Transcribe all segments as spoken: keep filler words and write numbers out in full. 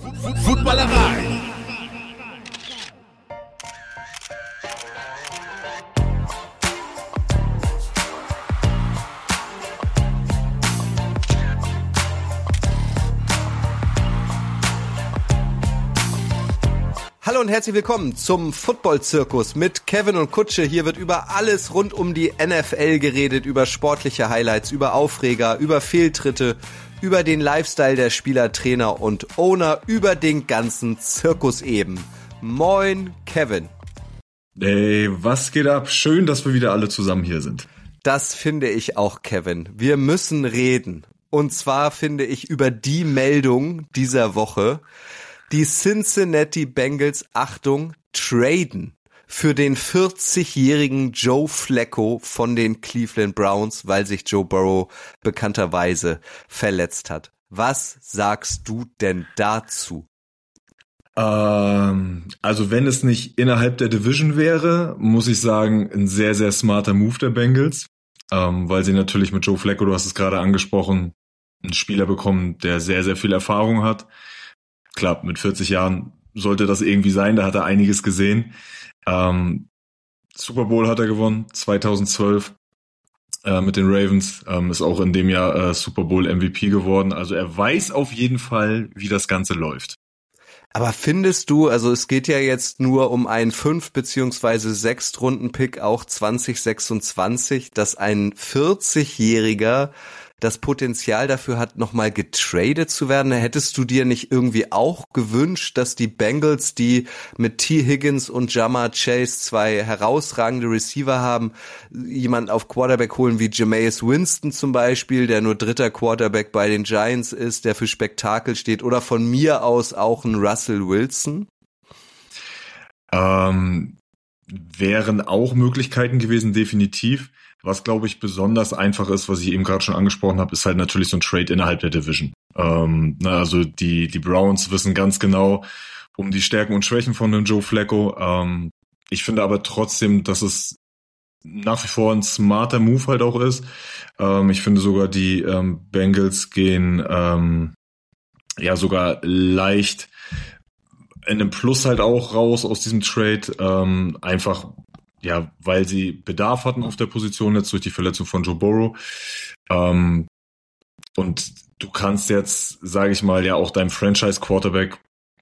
Footballerei. Hallo und herzlich willkommen zum Football-Zirkus mit Kevin und Kutsche. Hier wird über alles rund um die N F L geredet, über sportliche Highlights, über Aufreger, über Fehltritte, über den Lifestyle der Spieler, Trainer und Owner, über den ganzen Zirkus eben. Moin, Kevin. Ey, was geht ab? Schön, dass wir wieder alle zusammen hier sind. Das finde ich auch, Kevin. Wir müssen reden. Und zwar finde ich über die Meldung dieser Woche. Die Cincinnati Bengals, Achtung, traden für den vierzigjährigen Joe Flacco von den Cleveland Browns, weil sich Joe Burrow bekannterweise verletzt hat. Was sagst du denn dazu? Ähm, also wenn es nicht innerhalb der Division wäre, muss ich sagen, ein sehr, sehr smarter Move der Bengals, ähm, weil sie natürlich mit Joe Flacco, du hast es gerade angesprochen, einen Spieler bekommen, der sehr, sehr viel Erfahrung hat. Klar, mit vierzig Jahren sollte das irgendwie sein, da hat er einiges gesehen. Ähm, Super Bowl hat er gewonnen, zweitausendzwölf äh, mit den Ravens, ähm, ist auch in dem Jahr äh, Super Bowl M V P geworden. Also er weiß auf jeden Fall, wie das Ganze läuft. Aber findest du, also es geht ja jetzt nur um einen fünf- beziehungsweise sechs-Runden-Pick, auch zwanzig sechsundzwanzig, dass ein vierzigjähriger das Potenzial dafür hat, nochmal getradet zu werden? Hättest du dir nicht irgendwie auch gewünscht, dass die Bengals, die mit T. Higgins und Ja'Marr Chase zwei herausragende Receiver haben, jemanden auf Quarterback holen wie Jameis Winston zum Beispiel, der nur dritter Quarterback bei den Giants ist, der für Spektakel steht, oder von mir aus auch ein Russell Wilson? Ähm, wären auch Möglichkeiten gewesen, definitiv. Was, glaube ich, besonders einfach ist, was ich eben gerade schon angesprochen habe, ist halt natürlich so ein Trade innerhalb der Division. Ähm, na, also die die Browns wissen ganz genau um die Stärken und Schwächen von dem Joe Flacco. Ähm, ich finde aber trotzdem, dass es nach wie vor ein smarter Move halt auch ist. Ähm, ich finde sogar, die ähm, Bengals gehen ähm, ja sogar leicht in einem Plus halt auch raus aus diesem Trade. Ähm, einfach Ja, weil sie Bedarf hatten auf der Position jetzt durch die Verletzung von Joe Burrow. Ähm, und du kannst jetzt, sage ich mal, ja auch deinem Franchise-Quarterback,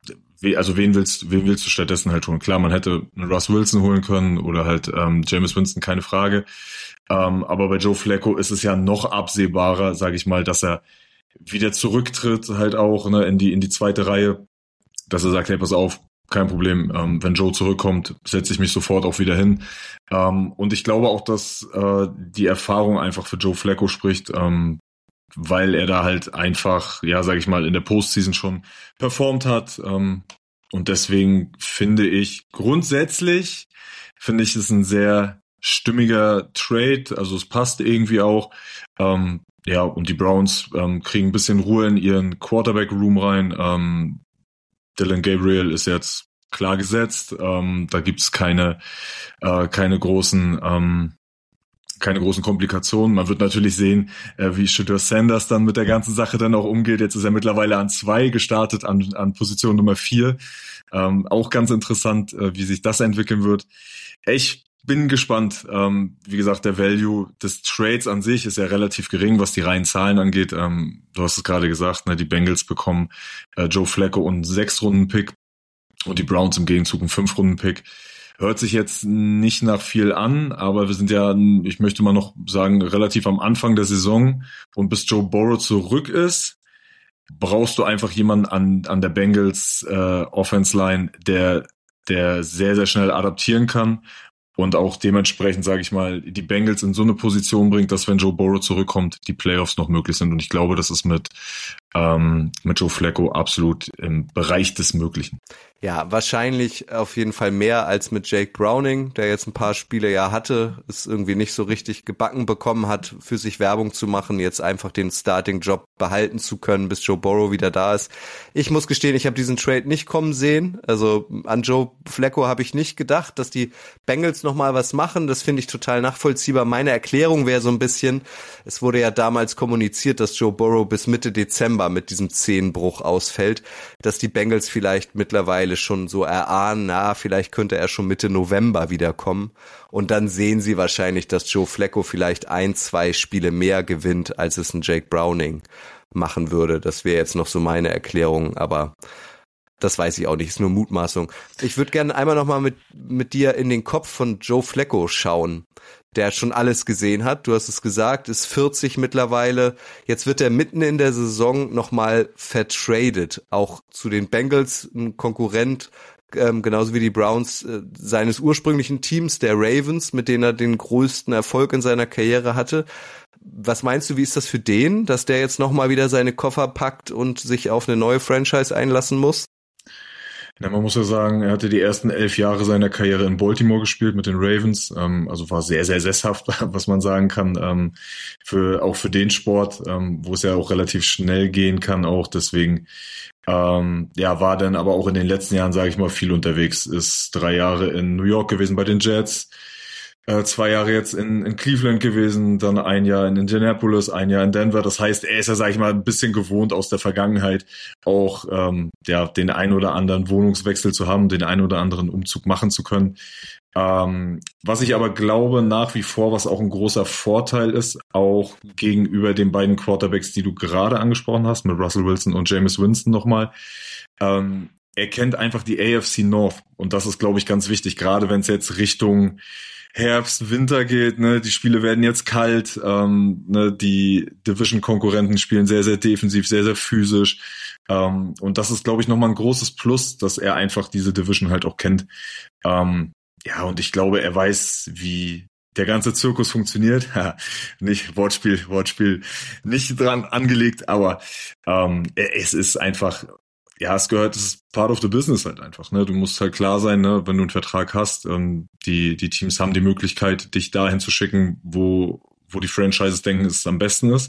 also wen willst, wen willst du stattdessen halt holen? Klar, man hätte einen Russ Wilson holen können oder halt ähm, Jameis Winston, keine Frage. Ähm, aber bei Joe Flacco ist es ja noch absehbarer, sage ich mal, dass er wieder zurücktritt halt auch ne, in die in die zweite Reihe, dass er sagt, hey, pass auf, kein Problem, ähm, wenn Joe zurückkommt, setze ich mich sofort auch wieder hin. Ähm, und ich glaube auch, dass äh, die Erfahrung einfach für Joe Flacco spricht, ähm, weil er da halt einfach, ja, sag ich mal, in der Postseason schon performt hat. Ähm, und deswegen finde ich, grundsätzlich finde ich es ein sehr stimmiger Trade. Also es passt irgendwie auch. Ähm, ja, und die Browns ähm, kriegen ein bisschen Ruhe in ihren Quarterback-Room rein. Ähm, Dylan Gabriel ist jetzt klar gesetzt. Ähm, da gibt's keine äh, keine großen ähm, keine großen Komplikationen. Man wird natürlich sehen, äh, wie Shedeur Sanders dann mit der ganzen Sache dann auch umgeht. Jetzt ist er mittlerweile an zwei gestartet, an an Position Nummer vier. Ähm, auch ganz interessant, äh, wie sich das entwickeln wird. Ich bin gespannt. Ähm, wie gesagt, der Value des Trades an sich ist ja relativ gering, was die reinen Zahlen angeht. Ähm, du hast es gerade gesagt, ne, die Bengals bekommen äh, Joe Flacco und einen Sechs-Runden-Pick und die Browns im Gegenzug einen Fünf-Runden-Pick. Hört sich jetzt nicht nach viel an, aber wir sind ja, ich möchte mal noch sagen, relativ am Anfang der Saison. Und bis Joe Burrow zurück ist, brauchst du einfach jemanden an an der Bengals äh, Offense-Line, der der sehr, sehr schnell adaptieren kann. Und auch dementsprechend, sage ich mal, die Bengals in so eine Position bringt, dass wenn Joe Burrow zurückkommt, die Playoffs noch möglich sind. Und ich glaube, das ist mit ähm, mit Joe Flacco absolut im Bereich des Möglichen. Ja, wahrscheinlich auf jeden Fall mehr als mit Jake Browning, der jetzt ein paar Spiele ja hatte, es irgendwie nicht so richtig gebacken bekommen hat, für sich Werbung zu machen, jetzt einfach den Starting-Job behalten zu können, bis Joe Burrow wieder da ist. Ich muss gestehen, ich habe diesen Trade nicht kommen sehen. Also an Joe Flacco habe ich nicht gedacht, dass die Bengals nochmal was machen. Das finde ich total nachvollziehbar. Meine Erklärung wäre so ein bisschen, es wurde ja damals kommuniziert, dass Joe Burrow bis Mitte Dezember September mit diesem Zehenbruch ausfällt, dass die Bengals vielleicht mittlerweile schon so erahnen, na, vielleicht könnte er schon Mitte November wiederkommen. Und dann sehen sie wahrscheinlich, dass Joe Flacco vielleicht ein, zwei Spiele mehr gewinnt, als es ein Jake Browning machen würde. Das wäre jetzt noch so meine Erklärung, aber das weiß ich auch nicht, ist nur Mutmaßung. Ich würde gerne einmal nochmal mit mit dir in den Kopf von Joe Flacco schauen, der schon alles gesehen hat. Du hast es gesagt, ist vierzig mittlerweile. Jetzt wird er mitten in der Saison nochmal vertradet, auch zu den Bengals, ein Konkurrent, ähm, genauso wie die Browns äh, seines ursprünglichen Teams, der Ravens, mit denen er den größten Erfolg in seiner Karriere hatte. Was meinst du, wie ist das für den, dass der jetzt nochmal wieder seine Koffer packt und sich auf eine neue Franchise einlassen muss? Ja, man muss ja sagen, er hatte die ersten elf Jahre seiner Karriere in Baltimore gespielt mit den Ravens, ähm, also war sehr, sehr sesshaft, was man sagen kann, ähm, für auch für den Sport, ähm, wo es ja auch relativ schnell gehen kann auch, deswegen ähm, ja, war dann aber auch in den letzten Jahren, sage ich mal, viel unterwegs, ist drei Jahre in New York gewesen bei den Jets, Äh, zwei Jahre jetzt in, in Cleveland gewesen, dann ein Jahr in Indianapolis, ein Jahr in Denver. Das heißt, er ist ja, sag ich mal, ein bisschen gewohnt aus der Vergangenheit, auch ähm, ja den ein oder anderen Wohnungswechsel zu haben, den ein oder anderen Umzug machen zu können. Ähm, was ich aber glaube, nach wie vor, was auch ein großer Vorteil ist, auch gegenüber den beiden Quarterbacks, die du gerade angesprochen hast, mit Russell Wilson und Jameis Winston nochmal, ähm, er kennt einfach die A F C North. Und das ist, glaube ich, ganz wichtig, gerade wenn es jetzt Richtung Herbst, Winter geht, ne, die Spiele werden jetzt kalt, ähm, ne, die Division-Konkurrenten spielen sehr, sehr defensiv, sehr, sehr physisch, ähm, und das ist, glaube ich, nochmal ein großes Plus, dass er einfach diese Division halt auch kennt, ähm, ja, und ich glaube, er weiß, wie der ganze Zirkus funktioniert, nicht Wortspiel, Wortspiel, nicht dran angelegt, aber ähm, es ist einfach, ja, es gehört, es ist part of the business halt einfach, ne? Du musst halt klar sein, ne, wenn du einen Vertrag hast, ähm, die die Teams haben die Möglichkeit, dich dahin zu schicken, wo wo die Franchises denken, es am besten ist.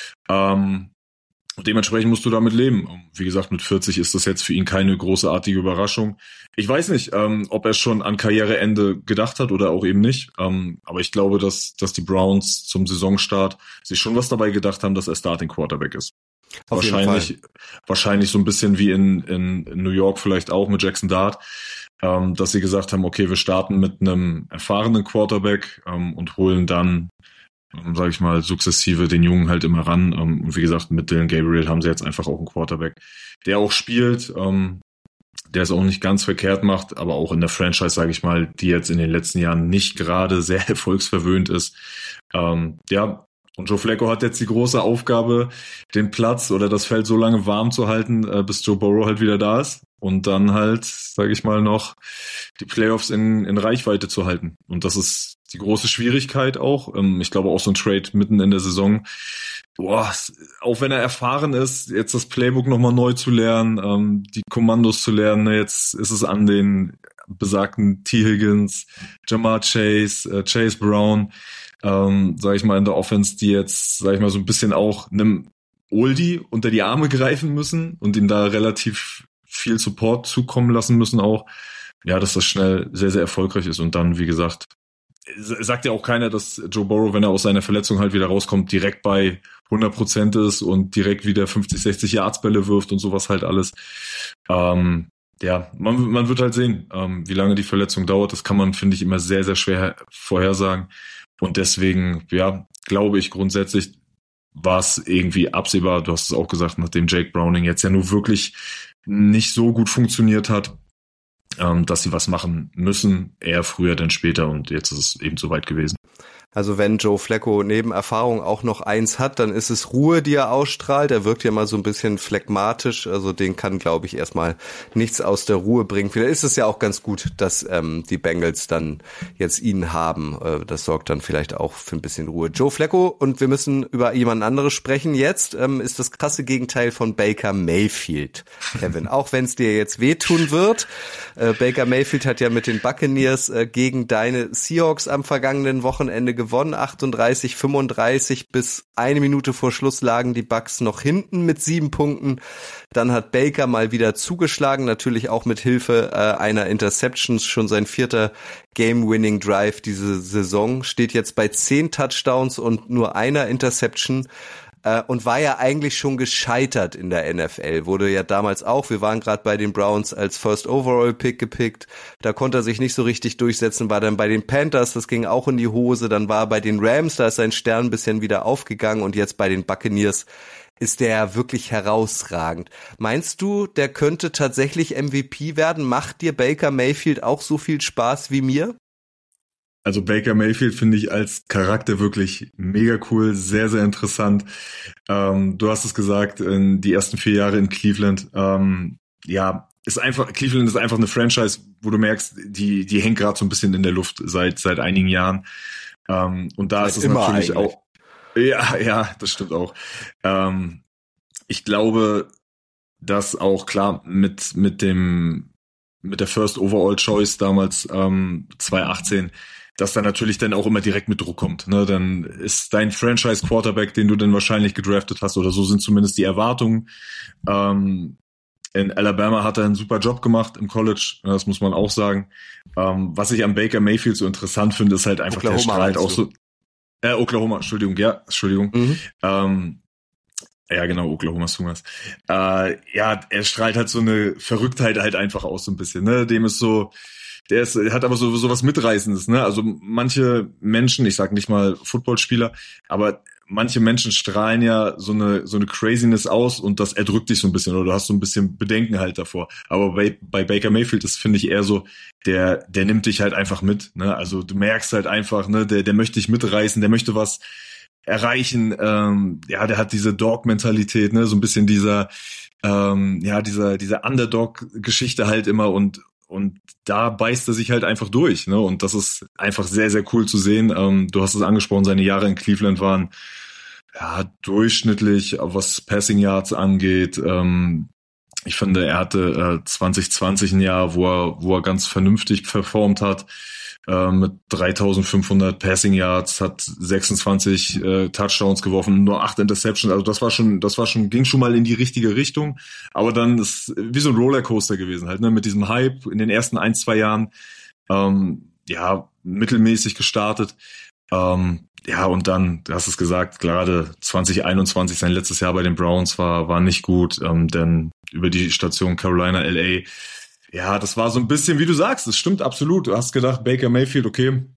Ähm, und dementsprechend musst du damit leben. Wie gesagt, mit vierzig ist das jetzt für ihn keine großartige Überraschung. Ich weiß nicht, ähm, ob er schon an Karriereende gedacht hat oder auch eben nicht. Ähm, aber ich glaube, dass dass die Browns zum Saisonstart sich schon was dabei gedacht haben, dass er Starting Quarterback ist. Auf wahrscheinlich, wahrscheinlich so ein bisschen wie in, in New York vielleicht auch mit Jackson Dart, ähm, dass sie gesagt haben, okay, wir starten mit einem erfahrenen Quarterback ähm, und holen dann, ähm, sage ich mal, sukzessive den Jungen halt immer ran. Ähm, und wie gesagt, mit Dylan Gabriel haben sie jetzt einfach auch einen Quarterback, der auch spielt, ähm, der es auch nicht ganz verkehrt macht, aber auch in der Franchise, sage ich mal, die jetzt in den letzten Jahren nicht gerade sehr erfolgsverwöhnt ist. Ähm, ja, und Joe Flacco hat jetzt die große Aufgabe, den Platz oder das Feld so lange warm zu halten, äh, bis Joe Burrow halt wieder da ist. Und dann halt, sage ich mal, noch die Playoffs in, in Reichweite zu halten. Und das ist die große Schwierigkeit auch. Ähm, ich glaube auch so ein Trade mitten in der Saison. Boah, auch wenn er erfahren ist, jetzt das Playbook nochmal neu zu lernen, ähm, die Kommandos zu lernen. Ne, jetzt ist es an den besagten T. Higgins, Jamar Chase, äh, Chase Brown, ähm, sag ich mal, in der Offense, die jetzt, sag ich mal, so ein bisschen auch einem Oldie unter die Arme greifen müssen und ihm da relativ viel Support zukommen lassen müssen auch. Ja, dass das schnell sehr, sehr erfolgreich ist. Und dann, wie gesagt, sagt ja auch keiner, dass Joe Burrow, wenn er aus seiner Verletzung halt wieder rauskommt, direkt bei hundert Prozent ist und direkt wieder fünfzig, sechzig Yards Bälle wirft und sowas halt alles. Ähm, ja, man, man wird halt sehen, ähm, wie lange die Verletzung dauert. Das kann man, finde ich, immer sehr, sehr schwer vorhersagen. Und deswegen, ja, glaube ich grundsätzlich, war es irgendwie absehbar, du hast es auch gesagt, nachdem Jake Browning jetzt ja nur wirklich nicht so gut funktioniert hat, ähm, dass sie was machen müssen, eher früher denn später, und jetzt ist es eben soweit gewesen. Also wenn Joe Flacco neben Erfahrung auch noch eins hat, dann ist es Ruhe, die er ausstrahlt. Er wirkt ja mal so ein bisschen phlegmatisch, also den kann, glaube ich, erstmal nichts aus der Ruhe bringen. Vielleicht ist es ja auch ganz gut, dass ähm, die Bengals dann jetzt ihn haben. Äh, das sorgt dann vielleicht auch für ein bisschen Ruhe. Joe Flacco, und wir müssen über jemand anderes sprechen jetzt, ähm, ist das krasse Gegenteil von Baker Mayfield, Kevin. Auch wenn es dir jetzt wehtun wird. Äh, Baker Mayfield hat ja mit den Buccaneers äh, gegen deine Seahawks am vergangenen Wochenende gewonnen, achtunddreißig fünfunddreißig, bis eine Minute vor Schluss lagen die Bucks noch hinten mit sieben Punkten. Dann hat Baker mal wieder zugeschlagen, natürlich auch mit Hilfe äh, einer Interception, schon sein vierter Game-Winning-Drive diese Saison, steht jetzt bei zehn Touchdowns und nur einer Interception. äh, und war ja eigentlich schon gescheitert in der N F L. Wurde ja damals auch, wir waren gerade bei den Browns als First Overall Pick gepickt, da konnte er sich nicht so richtig durchsetzen, war dann bei den Panthers, das ging auch in die Hose, dann war er bei den Rams, da ist sein Stern ein bisschen wieder aufgegangen und jetzt bei den Buccaneers ist der wirklich herausragend. Meinst du, der könnte tatsächlich M V P werden? Macht dir Baker Mayfield auch so viel Spaß wie mir? Also Baker Mayfield finde ich als Charakter wirklich mega cool, sehr, sehr interessant. Ähm, du hast es gesagt, in die ersten vier Jahre in Cleveland, ähm, ja, ist einfach, Cleveland ist einfach eine Franchise, wo du merkst, die, die hängt gerade so ein bisschen in der Luft seit, seit einigen Jahren. Ähm, und da Seit ist es immer natürlich eigentlich. auch, ja, ja, das stimmt auch. Ähm, ich glaube, dass auch klar mit, mit dem, mit der First Overall Choice damals, ähm, zwanzig achtzehn, dass da natürlich dann auch immer direkt mit Druck kommt. Ne? Dann ist dein Franchise-Quarterback, den du dann wahrscheinlich gedraftet hast, oder so sind zumindest die Erwartungen. Ähm, in Alabama hat er einen super Job gemacht im College, das muss man auch sagen. Ähm, was ich an Baker Mayfield so interessant finde, ist halt einfach, Oklahoma der strahlt auch du? so. Äh, Oklahoma, Entschuldigung, ja, Entschuldigung. Mhm. Ähm, ja, genau, Oklahoma Sooners. Äh, ja, er strahlt halt so eine Verrücktheit halt einfach aus so ein bisschen. Ne? Dem ist so, der ist, hat aber so, so was Mitreißendes, ne? Also manche Menschen, ich sag nicht mal Footballspieler, aber manche Menschen strahlen ja so eine, so eine Craziness aus und das erdrückt dich so ein bisschen oder du hast so ein bisschen Bedenken halt davor. Aber bei, bei Baker Mayfield ist, finde ich, eher so, der, der nimmt dich halt einfach mit, ne? Also du merkst halt einfach, ne, der, der möchte dich mitreißen, der möchte was erreichen, ähm, ja, der hat diese Dog-Mentalität, ne, so ein bisschen dieser, ähm, ja, dieser, dieser Underdog-Geschichte halt immer und Und da beißt er sich halt einfach durch, ne? Und das ist einfach sehr, sehr cool zu sehen. Ähm, du hast es angesprochen, seine Jahre in Cleveland waren ja durchschnittlich, was Passing Yards angeht. Ähm, ich finde, er hatte äh, zwanzig zwanzig ein Jahr, wo er, wo er ganz vernünftig performt hat. Äh, mit dreitausendfünfhundert Passing Yards, hat sechsundzwanzig äh, Touchdowns geworfen, nur acht Interceptions. Also das war schon, das war schon, ging schon mal in die richtige Richtung. Aber dann ist wie so ein Rollercoaster gewesen halt, ne? Mit diesem Hype in den ersten ein, zwei Jahren, ähm, ja, mittelmäßig gestartet. Ähm, ja, und dann, du hast es gesagt, gerade zwanzig einundzwanzig, sein letztes Jahr bei den Browns war, war nicht gut. Ähm, denn über die Station Carolina, L A, ja, das war so ein bisschen, wie du sagst, das stimmt absolut. Du hast gedacht, Baker Mayfield, okay, ein,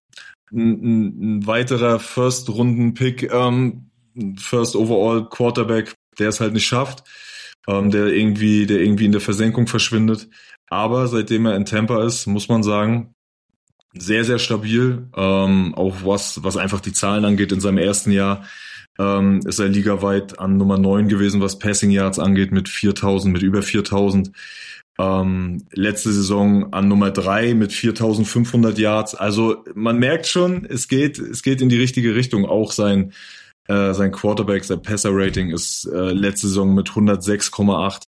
ein, ein weiterer First-Runden-Pick, ähm, First Overall Quarterback, der es halt nicht schafft, ähm, der irgendwie, der irgendwie in der Versenkung verschwindet. Aber seitdem er in Tampa ist, muss man sagen, sehr, sehr stabil, ähm, auch was, was einfach die Zahlen angeht. In seinem ersten Jahr ähm, ist er ligaweit an Nummer neun gewesen, was Passing Yards angeht, mit viertausend, mit über viertausend. Ähm, letzte Saison an Nummer drei mit viertausendfünfhundert Yards. Also man merkt schon, es geht, es geht in die richtige Richtung. Auch sein, äh, sein Quarterback, sein Passer-Rating ist äh, letzte Saison mit hundertsechs Komma acht.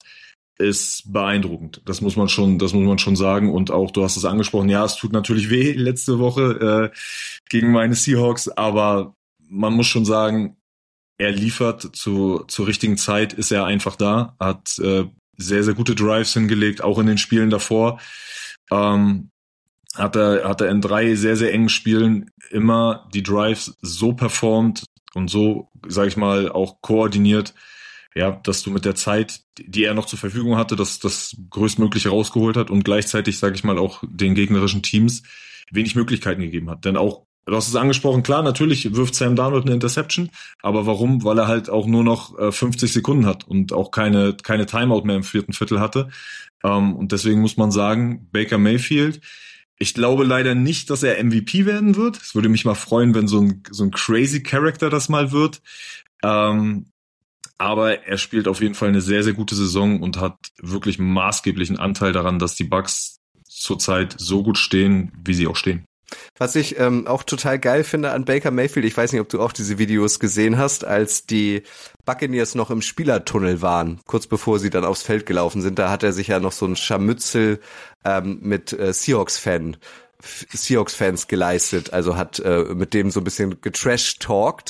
Ist beeindruckend. Das muss man schon, das muss man schon sagen. Und auch, du hast es angesprochen, ja, es tut natürlich weh letzte Woche äh, gegen meine Seahawks, aber man muss schon sagen, er liefert zu, zur richtigen Zeit, ist er einfach da, hat äh, sehr, sehr gute Drives hingelegt, auch in den Spielen davor. Ähm, hat er, hat er in drei sehr, sehr engen Spielen immer die Drives so performt und so, sag ich mal, auch koordiniert, ja, dass du mit der Zeit, die er noch zur Verfügung hatte, das, das größtmögliche rausgeholt hat und gleichzeitig, sag ich mal, auch den gegnerischen Teams wenig Möglichkeiten gegeben hat. Denn auch, du hast es angesprochen, klar, natürlich wirft Sam Darnold eine Interception, aber warum? Weil er halt auch nur noch äh, fünfzig Sekunden hat und auch keine, keine Timeout mehr im vierten Viertel hatte. Ähm, und deswegen muss man sagen, Baker Mayfield, ich glaube leider nicht, dass er M V P werden wird. Es würde mich mal freuen, wenn so ein, so ein crazy Character das mal wird. Ähm, Aber er spielt auf jeden Fall eine sehr, sehr gute Saison und hat wirklich maßgeblichen Anteil daran, dass die Bucks zurzeit so gut stehen, wie sie auch stehen. Was ich ähm, auch total geil finde an Baker Mayfield, ich weiß nicht, ob du auch diese Videos gesehen hast, als die Buccaneers noch im Spielertunnel waren, kurz bevor sie dann aufs Feld gelaufen sind, da hat er sich ja noch so ein Scharmützel ähm, mit äh, Seahawks-Fan Seahawks-Fans geleistet, also hat äh, mit dem so ein bisschen getrash-talkt.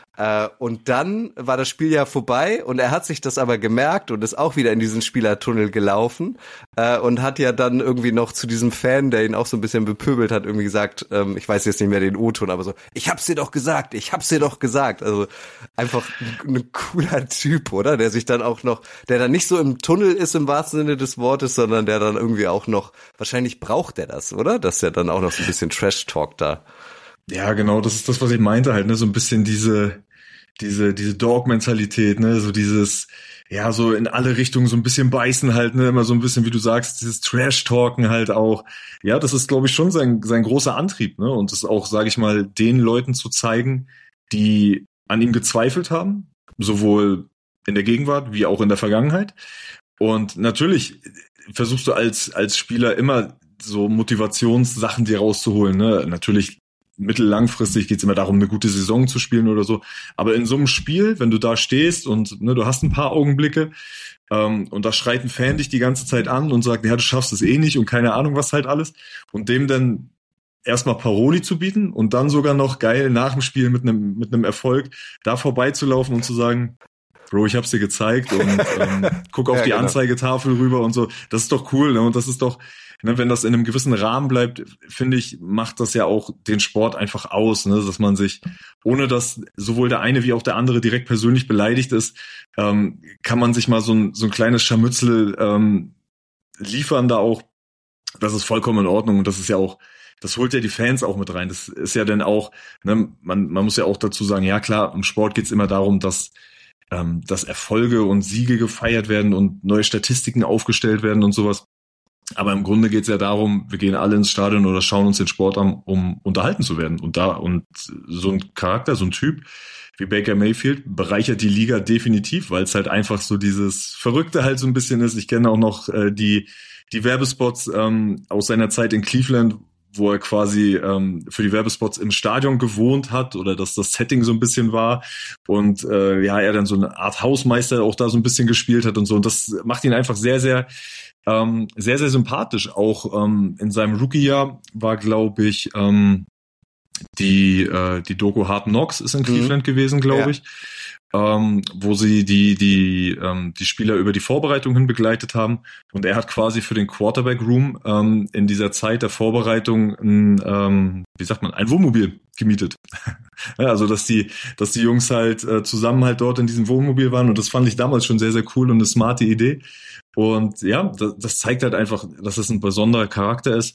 Äh, und dann war das Spiel ja vorbei und er hat sich das aber gemerkt und ist auch wieder in diesen Spielertunnel gelaufen äh, und hat ja dann irgendwie noch zu diesem Fan, der ihn auch so ein bisschen bepöbelt hat, irgendwie gesagt, ähm, ich weiß jetzt nicht mehr den O-Ton, aber so, ich hab's dir doch gesagt, ich hab's dir doch gesagt. Also einfach ein, ein cooler Typ, oder? Der sich dann auch noch, der dann nicht so im Tunnel ist im wahrsten Sinne des Wortes, sondern der dann irgendwie auch noch, wahrscheinlich braucht er das, oder? Dass er dann auch noch so ein bisschen Trash-Talk da. Ja, genau, das ist das, was ich meinte halt, ne, so ein bisschen diese, diese, diese Dog-Mentalität, ne, so dieses, ja, so in alle Richtungen so ein bisschen beißen halt, ne, immer so ein bisschen, wie du sagst, dieses Trash-Talken halt auch. Ja, das ist, glaube ich, schon sein, sein großer Antrieb, ne, und das auch, sage ich mal, den Leuten zu zeigen, die an ihm gezweifelt haben, sowohl in der Gegenwart wie auch in der Vergangenheit. Und natürlich versuchst du als, als Spieler immer so Motivationssachen dir rauszuholen, ne, natürlich mittellangfristig geht's immer darum, eine gute Saison zu spielen oder so. Aber in so einem Spiel, wenn du da stehst und ne, du hast ein paar Augenblicke ähm, und da schreit ein Fan dich die ganze Zeit an und sagt, ja, du schaffst es eh nicht und keine Ahnung, was halt alles. Und dem dann erstmal Paroli zu bieten und dann sogar noch geil nach dem Spiel mit einem mit einem Erfolg da vorbeizulaufen und zu sagen, Bro, ich hab's dir gezeigt und ähm, guck auf ja, die genau. Anzeigetafel rüber und so. Das ist doch cool, ne? Und das ist doch, ne, wenn das in einem gewissen Rahmen bleibt, finde ich, macht das ja auch den Sport einfach aus, ne? Dass man sich, ohne dass sowohl der eine wie auch der andere direkt persönlich beleidigt ist, ähm, kann man sich mal so ein, so ein kleines Scharmützel ähm, liefern da auch. Das ist vollkommen in Ordnung und das ist ja auch, das holt ja die Fans auch mit rein. Das ist ja dann auch, ne, man, man muss ja auch dazu sagen, ja klar, im Sport geht's immer darum, dass ähm, dass Erfolge und Siege gefeiert werden und neue Statistiken aufgestellt werden und sowas. Aber im Grunde geht's ja darum, wir gehen alle ins Stadion oder schauen uns den Sport an, um unterhalten zu werden. Und da, und so ein Charakter, so ein Typ wie Baker Mayfield bereichert die Liga definitiv, weil es halt einfach so dieses Verrückte halt so ein bisschen ist. Ich kenne auch noch äh, die, die Werbespots ähm, aus seiner Zeit in Cleveland, wo er quasi ähm, für die Werbespots im Stadion gewohnt hat oder dass das Setting so ein bisschen war und äh, ja, er dann so eine Art Hausmeister auch da so ein bisschen gespielt hat und so. Und das macht ihn einfach sehr, sehr Ähm, sehr, sehr sympathisch. Auch ähm, in seinem Rookie-Jahr war, glaube ich, ähm, die äh, die Doku Hard Knocks ist in Cleveland mhm. gewesen, glaube ja. ich, ähm, wo sie die die ähm, die Spieler über die Vorbereitung hin begleitet haben. Und er hat quasi für den Quarterback-Room ähm, in dieser Zeit der Vorbereitung ein, ähm, wie sagt man, ein Wohnmobil gemietet. ja, also dass die dass die Jungs halt äh, zusammen halt dort in diesem Wohnmobil waren. Und das fand ich damals schon sehr, sehr cool und eine smarte Idee. Und ja, das, das zeigt halt einfach, dass es ein besonderer Charakter ist.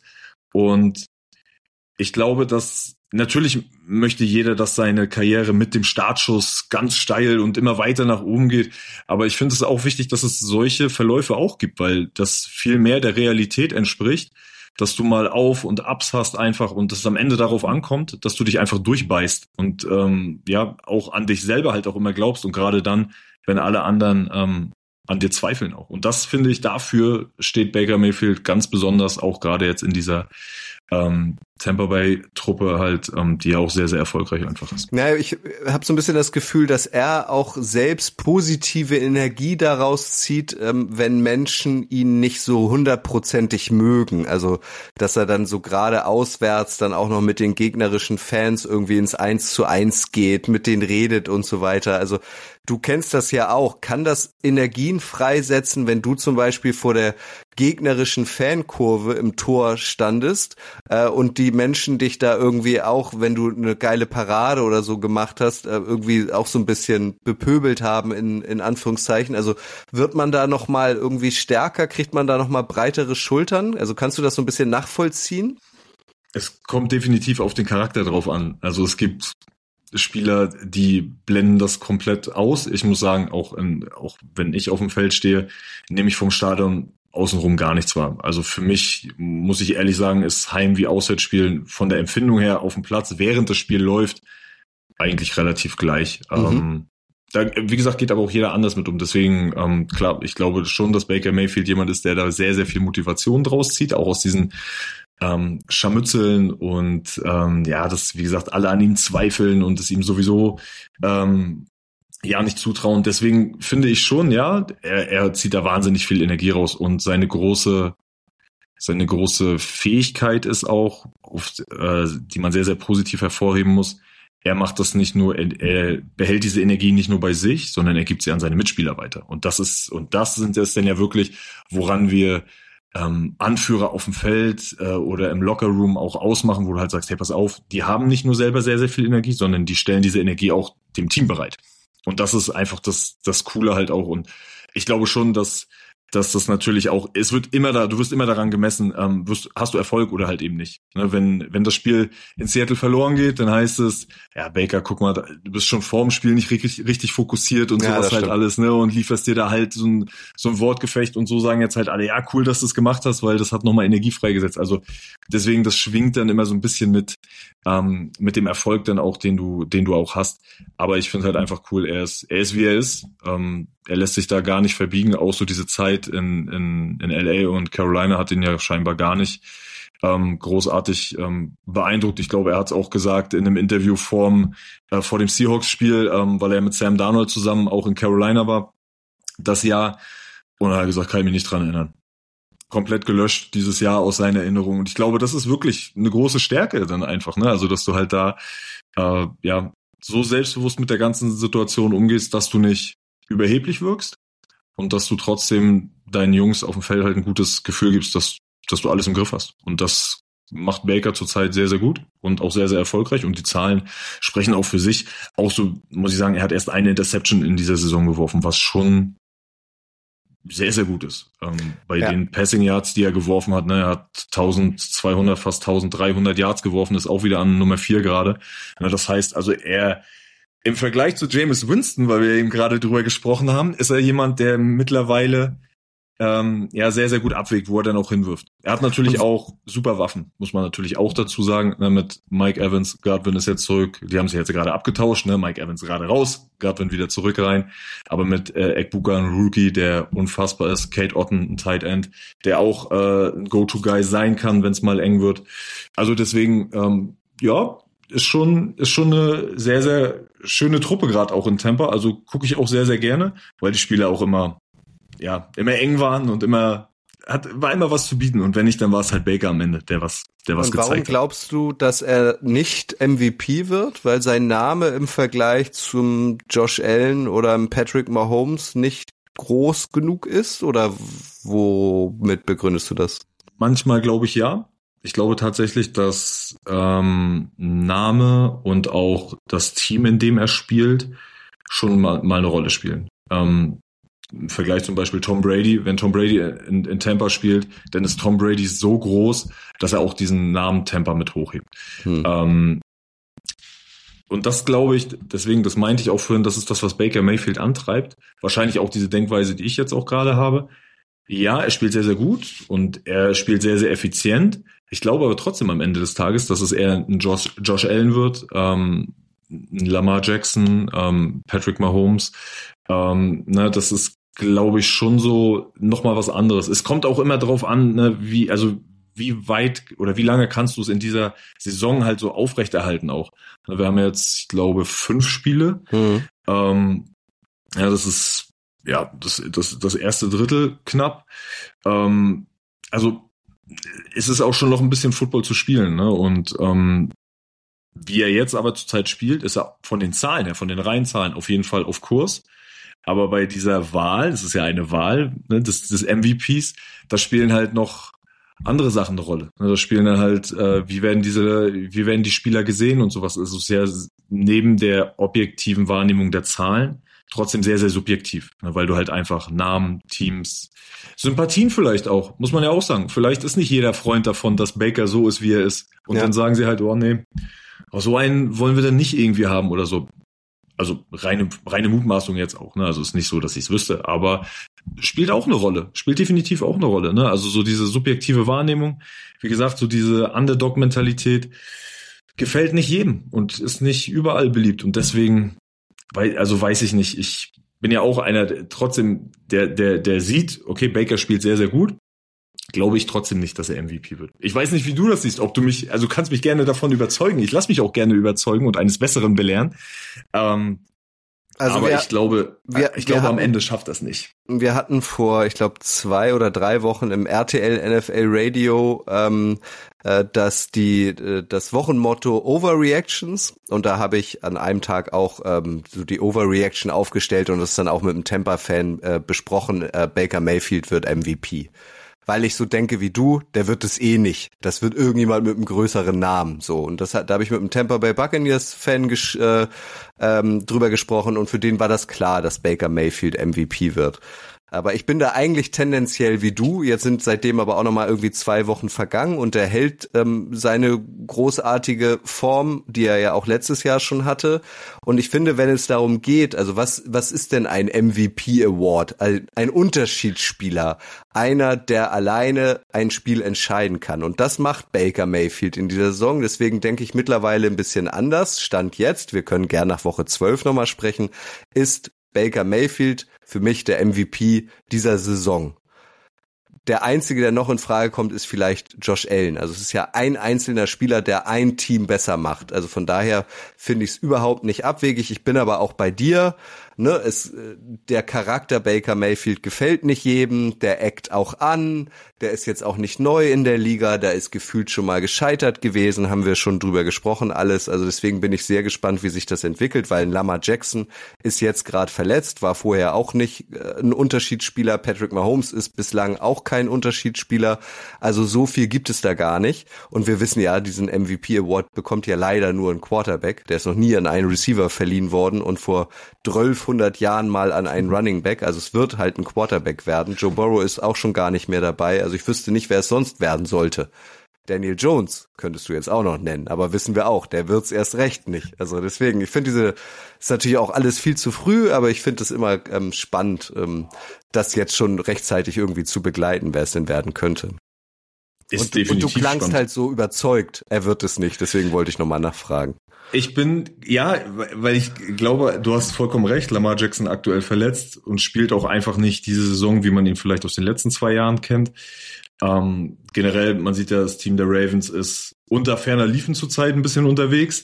Und ich glaube, dass natürlich möchte jeder, dass seine Karriere mit dem Startschuss ganz steil und immer weiter nach oben geht. Aber ich finde es auch wichtig, dass es solche Verläufe auch gibt, weil das viel mehr der Realität entspricht, dass du mal Auf- und Ups hast einfach und es am Ende darauf ankommt, dass du dich einfach durchbeißt und ähm, ja auch an dich selber halt auch immer glaubst und gerade dann, wenn alle anderen ähm, an dir zweifeln auch. Und das finde ich, dafür steht Baker Mayfield ganz besonders, auch gerade jetzt in dieser ähm, Tampa Bay Truppe halt, ähm, die ja auch sehr, sehr erfolgreich einfach ist. Naja, ich habe so ein bisschen das Gefühl, dass er auch selbst positive Energie daraus zieht, ähm, wenn Menschen ihn nicht so hundertprozentig mögen. Also, dass er dann so gerade auswärts dann auch noch mit den gegnerischen Fans irgendwie ins Eins zu Eins geht, mit denen redet und so weiter. Also, du kennst das ja auch. Kann das Energien freisetzen, wenn du zum Beispiel vor der gegnerischen Fankurve im Tor standest äh, und die Menschen dich da irgendwie auch, wenn du eine geile Parade oder so gemacht hast, äh, irgendwie auch so ein bisschen bepöbelt haben in in Anführungszeichen? Also wird man da noch mal irgendwie stärker? Kriegt man da noch mal breitere Schultern? Also kannst du das so ein bisschen nachvollziehen? Es kommt definitiv auf den Charakter drauf an. Also es gibt Spieler, die blenden das komplett aus. Ich muss sagen, auch, in, auch wenn ich auf dem Feld stehe, nehme ich vom Stadion außenrum gar nichts wahr. Also für mich, muss ich ehrlich sagen, ist Heim- wie Auswärtsspielen von der Empfindung her auf dem Platz, während das Spiel läuft, eigentlich relativ gleich. Mhm. Ähm, da, wie gesagt, geht aber auch jeder anders mit um. Deswegen, ähm, klar, ich glaube schon, dass Baker Mayfield jemand ist, der da sehr, sehr viel Motivation draus zieht, auch aus diesen ähm, Scharmützeln und ähm, ja, dass, wie gesagt, alle an ihm zweifeln und es ihm sowieso ähm, ja nicht zutrauen. Deswegen finde ich schon, ja, er, er zieht da wahnsinnig viel Energie raus und seine große seine große Fähigkeit ist auch, auf, äh, die man sehr, sehr positiv hervorheben muss, er macht das nicht nur, er, er behält diese Energie nicht nur bei sich, sondern er gibt sie an seine Mitspieler weiter. Und das ist, und das sind es dann ja wirklich, woran wir ähm, Anführer auf dem Feld äh, oder im Lockerroom auch ausmachen, wo du halt sagst, hey, pass auf, die haben nicht nur selber sehr, sehr viel Energie, sondern die stellen diese Energie auch dem Team bereit. Und das ist einfach das, das Coole halt auch. Und ich glaube schon, dass dass das natürlich auch, es wird immer da, du wirst immer daran gemessen, ähm, wirst, hast du Erfolg oder halt eben nicht. Ne, wenn, wenn das Spiel in Seattle verloren geht, dann heißt es, ja, Baker, guck mal, du bist schon vorm Spiel nicht richtig, richtig fokussiert und ja, sowas halt stimmt. alles, ne, und lieferst dir da halt so ein, so ein Wortgefecht und so sagen jetzt halt alle, ja, cool, dass du es gemacht hast, weil das hat nochmal Energie freigesetzt. Also, deswegen, das schwingt dann immer so ein bisschen mit, ähm, mit dem Erfolg dann auch, den du, den du auch hast. Aber ich finde halt einfach cool, er ist, er ist wie er ist, ähm, er lässt sich da gar nicht verbiegen, auch so diese Zeit in, in, in L A und Carolina hat ihn ja scheinbar gar nicht ähm, großartig ähm, beeindruckt. Ich glaube, er hat es auch gesagt in einem Interview vorm, äh, vor dem Seahawks-Spiel, ähm, weil er mit Sam Darnold zusammen auch in Carolina war, das Jahr. Und er hat gesagt, kann ich mich nicht dran erinnern. Komplett gelöscht dieses Jahr aus seiner Erinnerung. Und ich glaube, das ist wirklich eine große Stärke dann einfach, ne? Also, dass du halt da äh, ja so selbstbewusst mit der ganzen Situation umgehst, dass du nicht überheblich wirkst und dass du trotzdem deinen Jungs auf dem Feld halt ein gutes Gefühl gibst, dass, dass du alles im Griff hast. Und das macht Baker zurzeit sehr, sehr gut und auch sehr, sehr erfolgreich. Und die Zahlen sprechen auch für sich. Auch so, muss ich sagen, er hat erst eine Interception in dieser Saison geworfen, was schon sehr, sehr gut ist. Ähm, bei ja. den Passing Yards, die er geworfen hat, ne, er hat zwölfhundert, fast dreizehnhundert Yards geworfen, ist auch wieder an Nummer vier gerade. Das heißt also, er im Vergleich zu Jameis Winston, weil wir eben gerade drüber gesprochen haben, ist er jemand, der mittlerweile ähm, ja sehr, sehr gut abwägt, wo er dann auch hinwirft. Er hat natürlich auch super Waffen, muss man natürlich auch dazu sagen. Ne, mit Mike Evans, Godwin ist jetzt zurück. Die haben sich jetzt gerade abgetauscht. Ne, Mike Evans gerade raus, Godwin wieder zurück rein. Aber mit äh, Ekbuka, ein Rookie, der unfassbar ist. Kate Otten, ein Tight End, der auch äh, ein Go-To-Guy sein kann, wenn es mal eng wird. Also deswegen, ähm, ja, ist schon ist schon eine sehr, sehr schöne Truppe gerade auch in Tampa. Also gucke ich auch sehr, sehr gerne, weil die Spiele auch immer ja immer eng waren und immer hat war immer was zu bieten. Und wenn nicht, dann war es halt Baker am Ende, der was der was und gezeigt hat. Warum glaubst du, dass er nicht M V P wird? Weil sein Name im Vergleich zum Josh Allen oder Patrick Mahomes nicht groß genug ist? Oder womit begründest du das? Manchmal glaube ich ja. Ich glaube tatsächlich, dass ähm, Name und auch das Team, in dem er spielt, schon mal, mal eine Rolle spielen. Ähm, im Vergleich zum Beispiel Tom Brady, wenn Tom Brady in, in Tampa spielt, dann ist Tom Brady so groß, dass er auch diesen Namen Tampa mit hochhebt. Hm. Ähm, und das glaube ich, deswegen, das meinte ich auch vorhin, das ist das, was Baker Mayfield antreibt. Wahrscheinlich auch diese Denkweise, die ich jetzt auch gerade habe. Ja, er spielt sehr, sehr gut und er spielt sehr, sehr effizient. Ich glaube aber trotzdem am Ende des Tages, dass es eher ein Josh, Josh Allen wird, ähm, ein Lamar Jackson, ähm, Patrick Mahomes. Ähm, ne, das ist, glaube ich, schon so nochmal was anderes. Es kommt auch immer darauf an, ne, wie, also wie weit oder wie lange kannst du es in dieser Saison halt so aufrechterhalten auch. Wir haben jetzt, ich glaube, fünf Spiele. Mhm. Ähm, ja, das ist ja das, das, das erste Drittel knapp. Ähm, also es ist auch schon noch ein bisschen Football zu spielen, ne? Und ähm, wie er jetzt aber zurzeit spielt, ist er von den Zahlen her, von den Reihenzahlen auf jeden Fall auf Kurs. Aber bei dieser Wahl, das ist ja eine Wahl, ne, des, des M V Ps, da spielen halt noch andere Sachen eine Rolle. Da spielen dann halt, äh, wie werden diese, wie werden die Spieler gesehen und sowas. Also sehr neben der objektiven Wahrnehmung der Zahlen trotzdem sehr, sehr subjektiv, ne, weil du halt einfach Namen, Teams, Sympathien vielleicht auch, muss man ja auch sagen. Vielleicht ist nicht jeder Freund davon, dass Baker so ist, wie er ist. Und ja. dann sagen sie halt, oh nee, so einen wollen wir dann nicht irgendwie haben oder so. Also reine reine Mutmaßung jetzt auch, ne? Also ist nicht so, dass ich es wüsste, aber spielt auch eine Rolle, spielt definitiv auch eine Rolle, ne? Also so diese subjektive Wahrnehmung, wie gesagt, so diese Underdog-Mentalität gefällt nicht jedem und ist nicht überall beliebt und deswegen, weil, also weiß ich nicht, ich bin ja auch einer, der trotzdem, der der der sieht, okay, Baker spielt sehr sehr gut. Glaube ich trotzdem nicht, dass er M V P wird. Ich weiß nicht, wie du das siehst, ob du mich, also kannst mich gerne davon überzeugen. Ich lasse mich auch gerne überzeugen und eines Besseren belehren. Ähm, also aber wir, ich glaube, wir, ich glaube, hatten, am Ende schafft das nicht. Wir hatten vor, ich glaube, zwei oder drei Wochen im R T L N F L Radio ähm, äh, dass die äh, das Wochenmotto Overreactions, und da habe ich an einem Tag auch ähm, so die Overreaction aufgestellt und das dann auch mit einem Tampa-Fan äh, besprochen, äh, Baker Mayfield wird M V P. Weil ich so denke wie du, der wird es eh nicht. Das wird irgendjemand mit einem größeren Namen. So, und das hat, da habe ich mit einem Tampa Bay Buccaneers Fan gesch- äh, ähm, drüber gesprochen und für den war das klar, dass Baker Mayfield M V P wird. Aber ich bin da eigentlich tendenziell wie du. Jetzt sind seitdem aber auch nochmal irgendwie zwei Wochen vergangen und er hält ähm, seine großartige Form, die er ja auch letztes Jahr schon hatte. Und ich finde, wenn es darum geht, also was was ist denn ein M V P Award? Ein, ein Unterschiedsspieler, einer, der alleine ein Spiel entscheiden kann. Und das macht Baker Mayfield in dieser Saison. Deswegen denke ich mittlerweile ein bisschen anders. Stand jetzt, wir können gern nach Woche zwölf nochmal sprechen, ist Baker Mayfield für mich der M V P dieser Saison. Der einzige, der noch in Frage kommt, ist vielleicht Josh Allen. Also es ist ja ein einzelner Spieler, der ein Team besser macht. Also von daher finde ich es überhaupt nicht abwegig. Ich bin aber auch bei dir. Ne, es, der Charakter Baker Mayfield gefällt nicht jedem. Der eckt auch an. Der ist jetzt auch nicht neu in der Liga. Der ist gefühlt schon mal gescheitert gewesen. Haben wir schon drüber gesprochen alles. Also deswegen bin ich sehr gespannt, wie sich das entwickelt, weil Lamar Jackson ist jetzt gerade verletzt, war vorher auch nicht äh, ein Unterschiedsspieler. Patrick Mahomes ist bislang auch kein Unterschiedsspieler. Also so viel gibt es da gar nicht. Und wir wissen ja, diesen M V P Award bekommt ja leider nur ein Quarterback. Der ist noch nie an einen Receiver verliehen worden und vor zwölfhundert Jahren mal an einen Running Back. Also es wird halt ein Quarterback werden. Joe Burrow ist auch schon gar nicht mehr dabei. Also ich wüsste nicht, wer es sonst werden sollte. Daniel Jones könntest du jetzt auch noch nennen, aber wissen wir auch, der wird's erst recht nicht. Also deswegen, ich finde diese, ist natürlich auch alles viel zu früh, aber ich finde es immer ähm, spannend, ähm, das jetzt schon rechtzeitig irgendwie zu begleiten, wer es denn werden könnte. Ist und, und du klangst spannend. halt so überzeugt, er wird es nicht, deswegen wollte ich nochmal nachfragen. Ich bin, ja, weil ich glaube, du hast vollkommen recht, Lamar Jackson aktuell verletzt und spielt auch einfach nicht diese Saison, wie man ihn vielleicht aus den letzten zwei Jahren kennt. Ähm, generell, man sieht ja, das Team der Ravens ist unter ferner Liefen zurzeit ein bisschen unterwegs.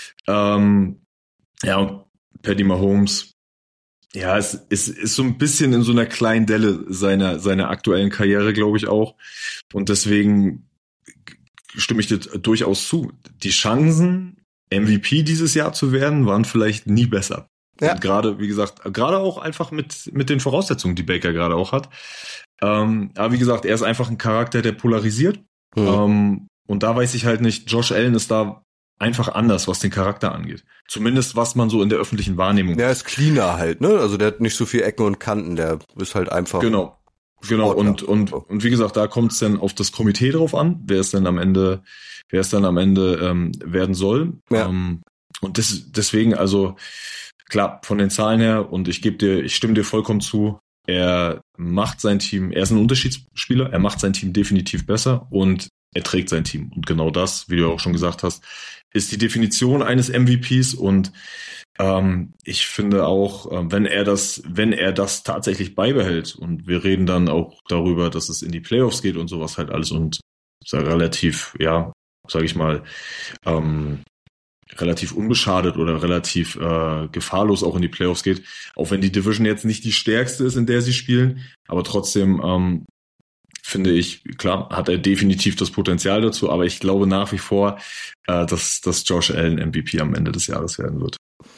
Ähm, ja, und Patty Mahomes, ja, es ist, ist so ein bisschen in so einer kleinen Delle seiner, seiner aktuellen Karriere, glaube ich auch. Und deswegen stimme ich dir durchaus zu. Die Chancen, M V P dieses Jahr zu werden, waren vielleicht nie besser. Ja. Und gerade, wie gesagt, gerade auch einfach mit mit den Voraussetzungen, die Baker gerade auch hat. Ähm, aber wie gesagt, er ist einfach ein Charakter, der polarisiert. Mhm. Ähm, und da weiß ich halt nicht, Josh Allen ist da einfach anders, was den Charakter angeht. Zumindest was man so in der öffentlichen Wahrnehmung. Der ist cleaner halt, ne? Also der hat nicht so viel Ecken und Kanten, der ist halt einfach. Genau. Genau, und, und, und wie gesagt, da kommt es dann auf das Komitee drauf an, wer es dann am Ende, wer es dann am Ende ähm, werden soll. Ja. Ähm, und das, deswegen, also klar, von den Zahlen her, und ich gebe dir, ich stimme dir vollkommen zu, er macht sein Team, er ist ein Unterschiedsspieler, er macht sein Team definitiv besser und er trägt sein Team. Und genau das, wie du auch schon gesagt hast, ist die Definition eines M V Ps und Ähm, ich finde auch, äh, wenn er das, wenn er das tatsächlich beibehält und wir reden dann auch darüber, dass es in die Playoffs geht und sowas halt alles und sag, relativ, ja, sage ich mal, ähm, relativ unbeschadet oder relativ äh, gefahrlos auch in die Playoffs geht, auch wenn die Division jetzt nicht die stärkste ist, in der sie spielen, aber trotzdem ähm, finde ich, klar, hat er definitiv das Potenzial dazu, aber ich glaube nach wie vor, äh, dass, dass Josh Allen M V P am Ende des Jahres werden wird.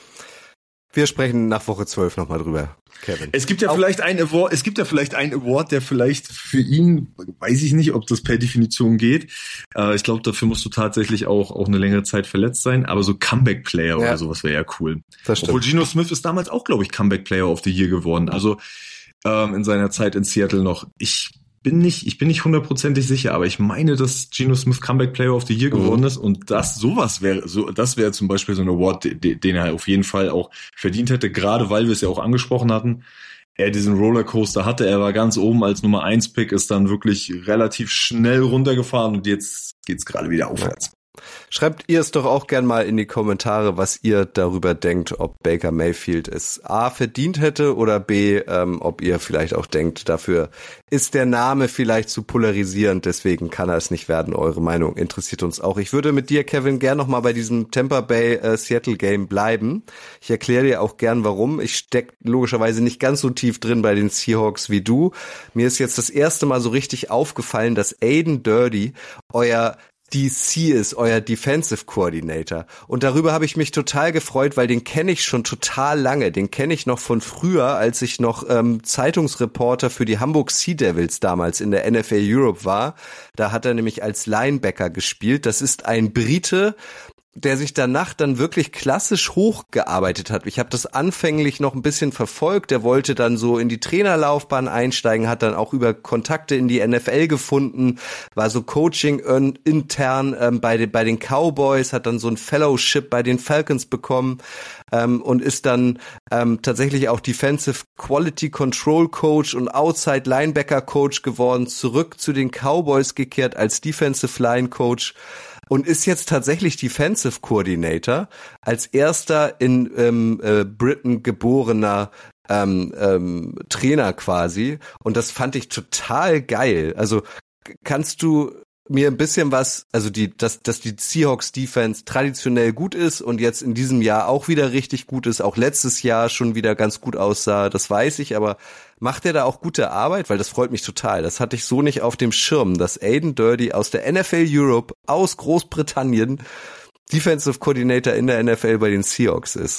Wir sprechen nach Woche zwölf nochmal drüber, Kevin. Es gibt ja Auch vielleicht ein Award, es gibt ja vielleicht ein Award, der vielleicht für ihn, weiß ich nicht, ob das per Definition geht. Äh, ich glaube, dafür musst du tatsächlich auch, auch eine längere Zeit verletzt sein, aber so Comeback Player ja. oder sowas wäre ja cool. Das stimmt. Obwohl Geno Smith ist damals auch, glaube ich, Comeback Player of the Year geworden. Also ähm, in seiner Zeit in Seattle noch. Ich bin nicht, ich bin nicht hundertprozentig sicher, aber ich meine, dass Geno Smith Comeback Player of the Year geworden mhm. ist und das sowas wäre, so das wäre zum Beispiel so ein Award, den, den er auf jeden Fall auch verdient hätte, gerade weil wir es ja auch angesprochen hatten. Er diesen Rollercoaster hatte, er war ganz oben als Nummer eins Pick, ist dann wirklich relativ schnell runtergefahren und jetzt geht's gerade wieder aufwärts. Schreibt ihr es doch auch gern mal in die Kommentare, was ihr darüber denkt, ob Baker Mayfield es A verdient hätte oder B, ähm, ob ihr vielleicht auch denkt, dafür ist der Name vielleicht zu polarisierend, deswegen kann er es nicht werden. Eure Meinung interessiert uns auch. Ich würde mit dir, Kevin, gern nochmal bei diesem Tampa Bay äh, Seattle Game bleiben. Ich erkläre dir auch gern, warum. Ich steck logischerweise nicht ganz so tief drin bei den Seahawks wie du. Mir ist jetzt das erste Mal so richtig aufgefallen, dass Aiden Dirty, euer D C ist, euer Defensive Coordinator. Und darüber habe ich mich total gefreut, weil den kenne ich schon total lange. Den kenne ich noch von früher, als ich noch ähm, Zeitungsreporter für die Hamburg Sea Devils damals in der N F L Europe war. Da hat er nämlich als Linebacker gespielt. Das ist ein Brite, der sich danach dann wirklich klassisch hochgearbeitet hat. Ich habe das anfänglich noch ein bisschen verfolgt. Der wollte dann so in die Trainerlaufbahn einsteigen, hat dann auch über Kontakte in die N F L gefunden, war so Coaching intern ähm, bei, den, bei den Cowboys, hat dann so ein Fellowship bei den Falcons bekommen ähm, und ist dann ähm, tatsächlich auch Defensive Quality Control Coach und Outside Linebacker Coach geworden, zurück zu den Cowboys gekehrt als Defensive Line Coach. Und ist jetzt tatsächlich Defensive Coordinator, als erster in ähm, äh, Britain geborener ähm, ähm, Trainer quasi. Und das fand ich total geil. Also kannst du mir ein bisschen was, also die, dass, dass die Seahawks Defense traditionell gut ist und jetzt in diesem Jahr auch wieder richtig gut ist, auch letztes Jahr schon wieder ganz gut aussah, das weiß ich, aber macht er da auch gute Arbeit? Weil das freut mich total. Das hatte ich so nicht auf dem Schirm, dass Aden Dirty aus der N F L Europe, aus Großbritannien, Defensive Coordinator in der N F L bei den Seahawks ist.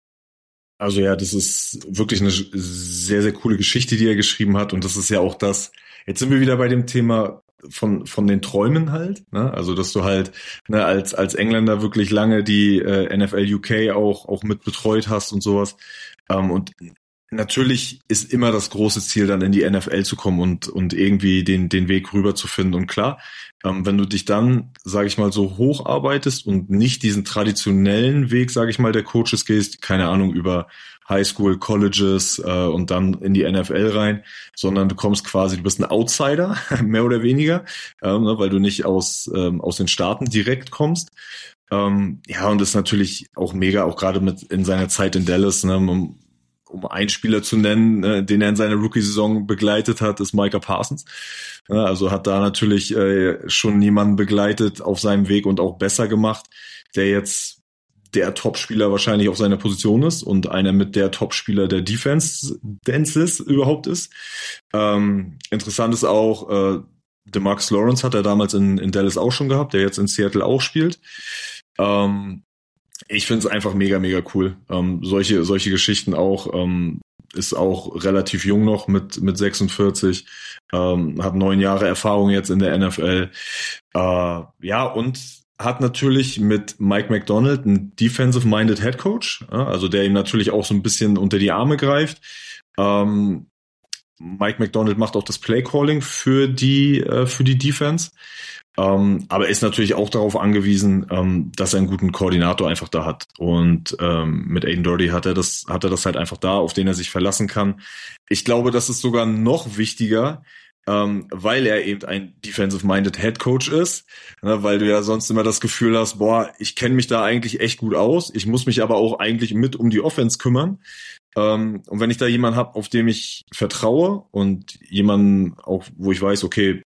Also ja, das ist wirklich eine sehr, sehr coole Geschichte, die er geschrieben hat. Und das ist ja auch das, jetzt sind wir wieder bei dem Thema von von den Träumen halt, ne? Also dass du halt ne, als als Engländer wirklich lange die äh, N F L U K auch auch mit betreut hast und sowas. Ähm, und natürlich ist immer das große Ziel, dann in die N F L zu kommen und und irgendwie den den Weg rüber zu finden. Und klar, ähm, wenn du dich dann, sage ich mal, so hocharbeitest und nicht diesen traditionellen Weg, sage ich mal, der Coaches gehst, keine Ahnung, über Highschool, Colleges äh, und dann in die N F L rein, sondern du kommst quasi, du bist ein Outsider, mehr oder weniger, ähm, ne, weil du nicht aus ähm, aus den Staaten direkt kommst. Ähm, ja, und das ist natürlich auch mega, auch gerade mit in seiner Zeit in Dallas, ne, um, um einen Spieler zu nennen, äh, den er in seiner Rookie-Saison begleitet hat, ist Micah Parsons. Ja, also hat da natürlich äh, schon jemanden begleitet auf seinem Weg und auch besser gemacht, der jetzt der Topspieler wahrscheinlich auf seiner Position ist und einer mit der Topspieler der Defense Dances überhaupt ist. Ähm, interessant ist auch, äh, DeMarcus Lawrence hat er damals in, in Dallas auch schon gehabt, der jetzt in Seattle auch spielt. Ähm, ich finde es einfach mega, mega cool. Ähm, solche, solche Geschichten auch, ähm, ist auch relativ jung noch mit, mit sechsundvierzig, ähm, hat neun Jahre Erfahrung jetzt in der N F L. Äh, ja, und hat natürlich mit Mike Macdonald einen defensive-minded Head Coach, also der ihm natürlich auch so ein bisschen unter die Arme greift. Ähm, Mike Macdonald macht auch das Play-Calling für die äh, für die Defense, ähm, aber ist natürlich auch darauf angewiesen, ähm, dass er einen guten Koordinator einfach da hat. Und ähm, mit Aden Dirty hat er das hat er das halt einfach da, auf den er sich verlassen kann. Ich glaube, das ist sogar noch wichtiger, Ähm, weil er eben ein defensive-minded Head Coach ist, ne, weil du ja sonst immer das Gefühl hast, boah, ich kenne mich da eigentlich echt gut aus, ich muss mich aber auch eigentlich mit um die Offense kümmern. Ähm, und wenn ich da jemanden habe, auf dem ich vertraue und jemanden auch, wo ich weiß, okay,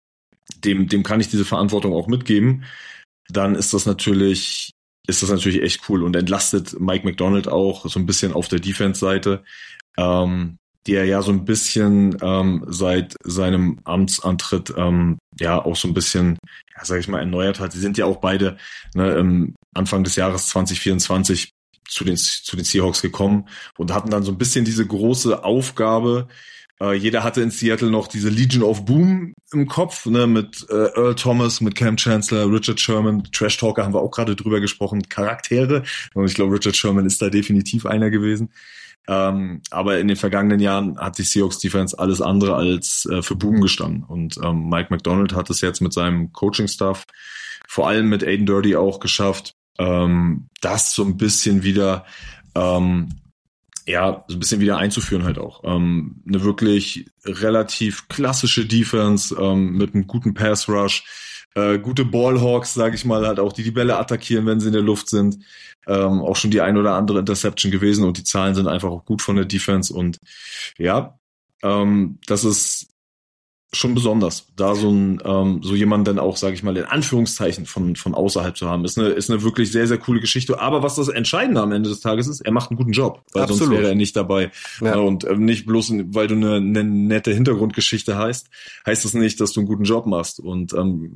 dem dem kann ich diese Verantwortung auch mitgeben, dann ist das natürlich ist das natürlich echt cool und entlastet Mike Macdonald auch so ein bisschen auf der Defense-Seite. Ähm, die er ja so ein bisschen ähm, seit seinem Amtsantritt ähm, ja auch so ein bisschen, ja, sag ich mal, erneuert hat. Sie sind ja auch beide ne, ähm, Anfang des Jahres zwanzig vierundzwanzig zu den zu den Seahawks gekommen und hatten dann so ein bisschen diese große Aufgabe. Äh, jeder hatte in Seattle noch diese Legion of Boom im Kopf, ne, mit äh, Earl Thomas, mit Cam Chancellor, Richard Sherman, Trash Talker haben wir auch gerade drüber gesprochen, Charaktere. Und ich glaube, Richard Sherman ist da definitiv einer gewesen. Ähm, aber in den vergangenen Jahren hat die Seahawks Defense alles andere als äh, für Boom gestanden. Und ähm, Mike Macdonald hat es jetzt mit seinem Coaching-Staff, vor allem mit Aden Dirty auch geschafft, ähm, das so ein bisschen wieder, ähm, ja, so ein bisschen wieder einzuführen halt auch. Ähm, eine wirklich relativ klassische Defense ähm, mit einem guten Pass-Rush, äh, gute Ballhawks, sage ich mal, halt auch, die die Bälle attackieren, wenn sie in der Luft sind. Ähm, auch schon die ein oder andere Interception gewesen und die Zahlen sind einfach auch gut von der Defense und ja, ähm, das ist schon besonders, da so ein ähm, so jemand dann auch, sage ich mal, in Anführungszeichen von von außerhalb zu haben, ist eine ist eine wirklich sehr sehr coole Geschichte. Aber was das Entscheidende am Ende des Tages ist, er macht einen guten Job, weil Absolut. Sonst wäre er nicht dabei. Ja. Und nicht bloß, weil du eine, eine nette Hintergrundgeschichte heißt, heißt das nicht, dass du einen guten Job machst. Und ähm,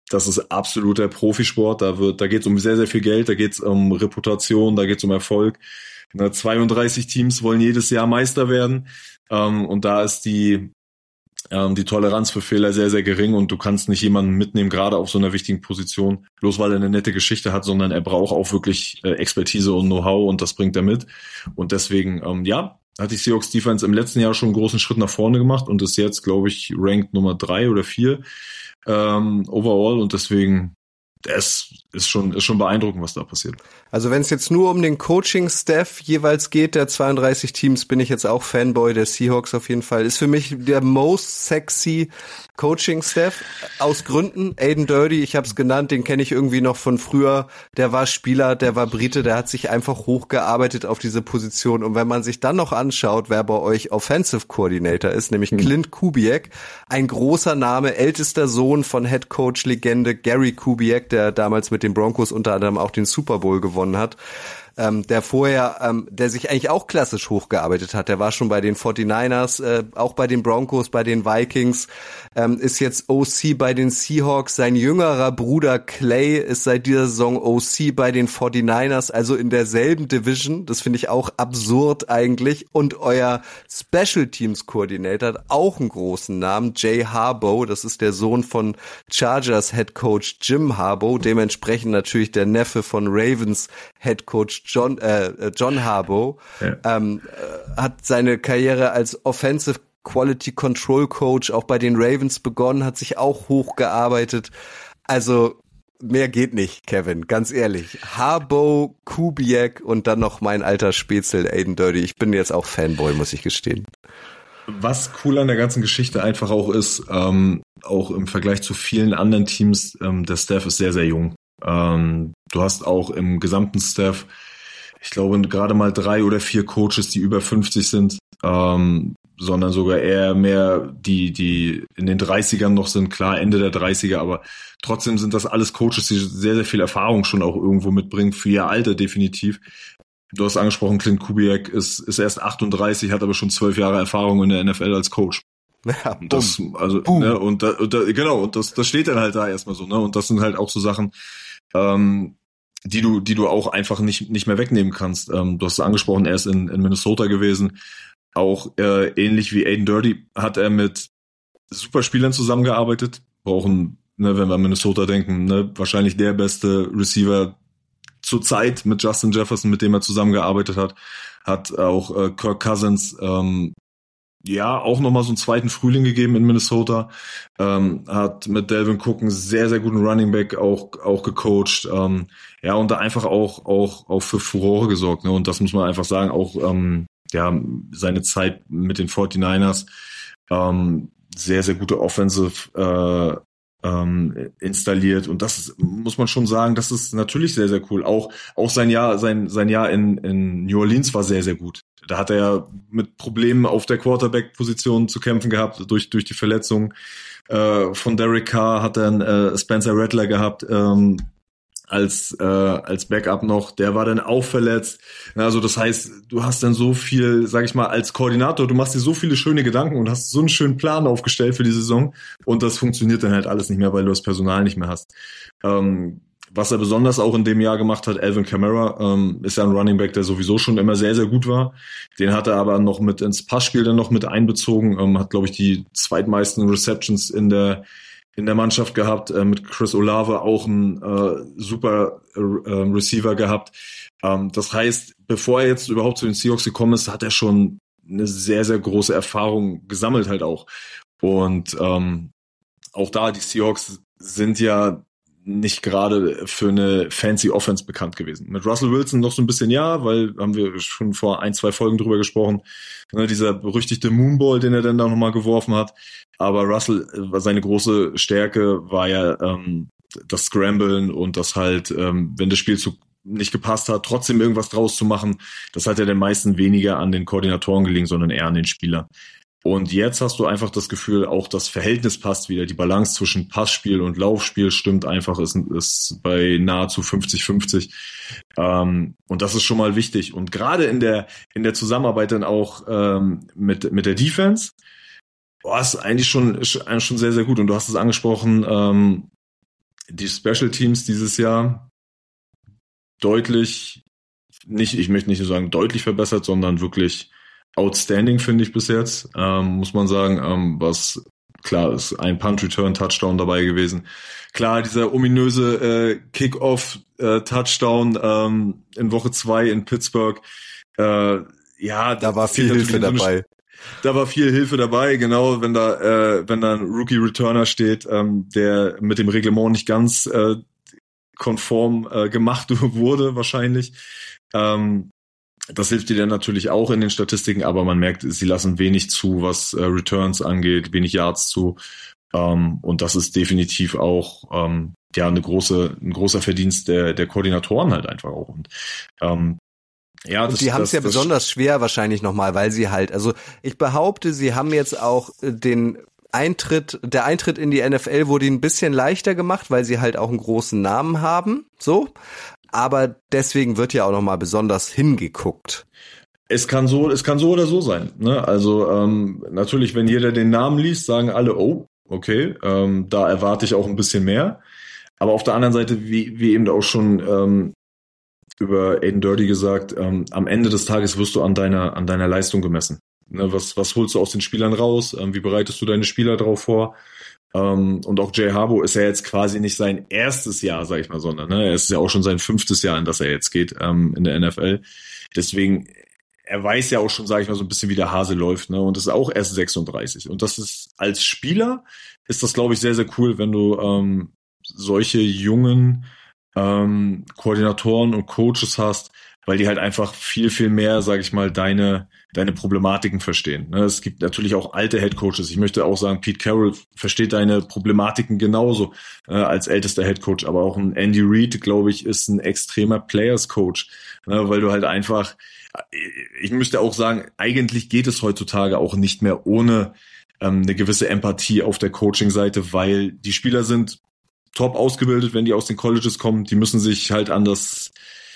das ist absoluter Profisport. Da wird, da geht es um sehr, sehr viel Geld, da geht es um Reputation, da geht es um Erfolg. zweiunddreißig Teams wollen jedes Jahr Meister werden. Ähm, und da ist die, ähm, die Toleranz für Fehler sehr, sehr gering und du kannst nicht jemanden mitnehmen, gerade auf so einer wichtigen Position, bloß weil er eine nette Geschichte hat, sondern er braucht auch wirklich äh, Expertise und Know-how und das bringt er mit. Und deswegen, ähm, ja, hat die Seahawks Defense im letzten Jahr schon einen großen Schritt nach vorne gemacht und ist jetzt, glaube ich, ranked Nummer drei oder vier ähm, overall und deswegen, es ist schon, ist schon beeindruckend, was da passiert. Also wenn es jetzt nur um den Coaching-Staff jeweils geht, der zweiunddreißig Teams, bin ich jetzt auch Fanboy der Seahawks auf jeden Fall. Ist für mich der most sexy Coaching-Staff aus Gründen. Aden Dirty, ich habe es genannt, den kenne ich irgendwie noch von früher. Der war Spieler, der war Brite, der hat sich einfach hochgearbeitet auf diese Position. Und wenn man sich dann noch anschaut, wer bei euch Offensive Coordinator ist, nämlich mhm. Clint Kubiak, ein großer Name, ältester Sohn von Head Coach Legende Gary Kubiak, der damals mit den Broncos unter anderem auch den Super Bowl gewonnen hat, ähm, der vorher, ähm, der sich eigentlich auch klassisch hochgearbeitet hat. Der war schon bei den forty-niners, äh, auch bei den Broncos, bei den Vikings, ähm, ist jetzt O C bei den Seahawks. Sein jüngerer Bruder Clay ist seit dieser Saison O C bei den forty-niners, also in derselben Division. Das finde ich auch absurd eigentlich. Und euer Special Teams Coordinator hat auch einen großen Namen, Jay Harbaugh. Das ist der Sohn von Chargers Head Coach Jim Harbaugh, dementsprechend natürlich der Neffe von Ravens Head Coach John äh, John Harbaugh. Ja. Ähm, äh, hat seine Karriere als Offensive Quality Control Coach auch bei den Ravens begonnen, hat sich auch hochgearbeitet. Also mehr geht nicht, Kevin, ganz ehrlich. Harbaugh, Kubiak und dann noch mein alter Spätzle Aden Dirty. Ich bin jetzt auch Fanboy, muss ich gestehen. Was cool an der ganzen Geschichte einfach auch ist, ähm, auch im Vergleich zu vielen anderen Teams, ähm, der Staff ist sehr, sehr jung. Ähm, du hast auch im gesamten Staff, ich glaube, gerade mal drei oder vier Coaches, die über fünfzig sind, ähm, sondern sogar eher mehr die, die in den dreißigern noch sind, klar, Ende der dreißiger, aber trotzdem sind das alles Coaches, die sehr, sehr viel Erfahrung schon auch irgendwo mitbringen, für ihr Alter definitiv. Du hast angesprochen, Clint Kubiak ist, ist erst achtunddreißig, hat aber schon zwölf Jahre Erfahrung in der N F L als Coach. Ja, und das, also, ne, und, da, und da, genau, und das, das steht dann halt da erstmal so, ne, und das sind halt auch so Sachen, ähm, die du, die du auch einfach nicht, nicht mehr wegnehmen kannst. Ähm, du hast es angesprochen, er ist in, in Minnesota gewesen. Auch äh, ähnlich wie Aden Dirty hat er mit Superspielern zusammengearbeitet. Brauchen, ne, wenn wir an Minnesota denken, ne, wahrscheinlich der beste Receiver zur Zeit mit Justin Jefferson, mit dem er zusammengearbeitet hat. Hat auch äh, Kirk Cousins ähm, ja auch nochmal so einen zweiten Frühling gegeben in Minnesota. Ähm, hat mit Delvin Cook einen sehr, sehr guten Running Back auch auch gecoacht. Ähm, ja, und da einfach auch auch auch für Furore gesorgt. Ne? Und das muss man einfach sagen, auch ähm, ja, seine Zeit mit den forty-niners, ähm, sehr, sehr gute Offensive äh, ähm, installiert. Und das ist, muss man schon sagen, das ist natürlich sehr, sehr cool. Auch auch sein Jahr, sein sein Jahr in, in New Orleans war sehr, sehr gut. Da hat er ja mit Problemen auf der Quarterback-Position zu kämpfen gehabt, durch durch die Verletzung äh, von Derek Carr hat er einen äh, Spencer Rattler gehabt, ähm, als äh, als Backup noch, der war dann auch verletzt. Also das heißt, du hast dann so viel, sag ich mal, als Koordinator, du machst dir so viele schöne Gedanken und hast so einen schönen Plan aufgestellt für die Saison und das funktioniert dann halt alles nicht mehr, weil du das Personal nicht mehr hast. Ähm, was er besonders auch in dem Jahr gemacht hat, Alvin Kamara, ähm, ist ja ein Running Back, der sowieso schon immer sehr, sehr gut war. Den hat er aber noch mit ins Passspiel dann noch mit einbezogen, ähm, hat, glaube ich, die zweitmeisten Receptions in der in der Mannschaft gehabt, äh, mit Chris Olave auch einen äh, super äh, Receiver gehabt. Ähm, das heißt, bevor er jetzt überhaupt zu den Seahawks gekommen ist, hat er schon eine sehr, sehr große Erfahrung gesammelt halt auch. Und ähm, auch da, die Seahawks sind ja nicht gerade für eine fancy Offense bekannt gewesen. Mit Russell Wilson noch so ein bisschen ja, weil haben wir schon vor ein, zwei Folgen drüber gesprochen, ne, dieser berüchtigte Moonball, den er dann da nochmal geworfen hat. Aber Russell, seine große Stärke war ja ähm, das Scramblen und das halt, ähm, wenn das Spielzug nicht gepasst hat, trotzdem irgendwas draus zu machen. Das hat ja den meisten weniger an den Koordinatoren gelegen, sondern eher an den Spielern. Und jetzt hast du einfach das Gefühl, auch das Verhältnis passt wieder. Die Balance zwischen Passspiel und Laufspiel stimmt einfach, ist, ist bei nahezu fünfzig fünfzig. Ähm, und das ist schon mal wichtig. Und gerade in der in der Zusammenarbeit dann auch ähm, mit mit der Defense, boah, ist eigentlich schon ist schon sehr, sehr gut. Und du hast es angesprochen, ähm, die Special Teams dieses Jahr deutlich, nicht, ich möchte nicht nur sagen deutlich verbessert, sondern wirklich outstanding, finde ich bis jetzt, ähm, muss man sagen, ähm, was klar ist, ein Punt-Return-Touchdown dabei gewesen. Klar, dieser ominöse äh, Kick-Off-Touchdown ähm, in Woche zwei in Pittsburgh, äh, ja, da war viel Hilfe so dabei. Eine, da war viel Hilfe dabei, genau, wenn da äh, wenn da ein Rookie-Returner steht, ähm, der mit dem Reglement nicht ganz äh, konform äh, gemacht wurde wahrscheinlich. Ähm, das hilft dir dann natürlich auch in den Statistiken, aber man merkt, sie lassen wenig zu, was äh, Returns angeht, wenig Yards zu. Ähm, und das ist definitiv auch ähm, ja eine große, ein großer Verdienst der der Koordinatoren halt einfach auch. Und ähm, ja, und das, die haben es ja das, besonders schwer wahrscheinlich nochmal, weil sie halt, also ich behaupte, sie haben jetzt auch den Eintritt, der Eintritt in die N F L wurde ihnen ein bisschen leichter gemacht, weil sie halt auch einen großen Namen haben, so. Aber deswegen wird ja auch nochmal besonders hingeguckt. Es kann so, es kann so oder so sein. Ne? Also ähm, natürlich, wenn jeder den Namen liest, sagen alle, oh, okay, ähm, da erwarte ich auch ein bisschen mehr. Aber auf der anderen Seite, wie, wie eben auch schon ähm, über Aiden Dirty gesagt, ähm, am Ende des Tages wirst du an deiner, an deiner Leistung gemessen. Ne? Was, was holst du aus den Spielern raus? Ähm, wie bereitest du deine Spieler drauf vor? Um, und auch Jay Harbaugh ist ja jetzt quasi nicht sein erstes Jahr, sag ich mal, sondern ne, es ist ja auch schon sein fünftes Jahr, in das er jetzt geht ähm, in der N F L. Deswegen, er weiß ja auch schon, sag ich mal, so ein bisschen, wie der Hase läuft, ne, und ist auch erst sechsunddreißig. Und das ist, als Spieler ist das, glaube ich, sehr, sehr cool, wenn du ähm, solche jungen ähm, Koordinatoren und Coaches hast, weil die halt einfach viel, viel mehr, sag ich mal, deine deine Problematiken verstehen. Es gibt natürlich auch alte Headcoaches. Ich möchte auch sagen, Pete Carroll versteht deine Problematiken genauso äh, als ältester Headcoach. Aber auch ein Andy Reid, glaube ich, ist ein extremer Players-Coach, ne, weil du halt einfach, ich müsste auch sagen, eigentlich geht es heutzutage auch nicht mehr ohne ähm, eine gewisse Empathie auf der Coaching-Seite, weil die Spieler sind top ausgebildet, wenn die aus den Colleges kommen. Die müssen sich halt an das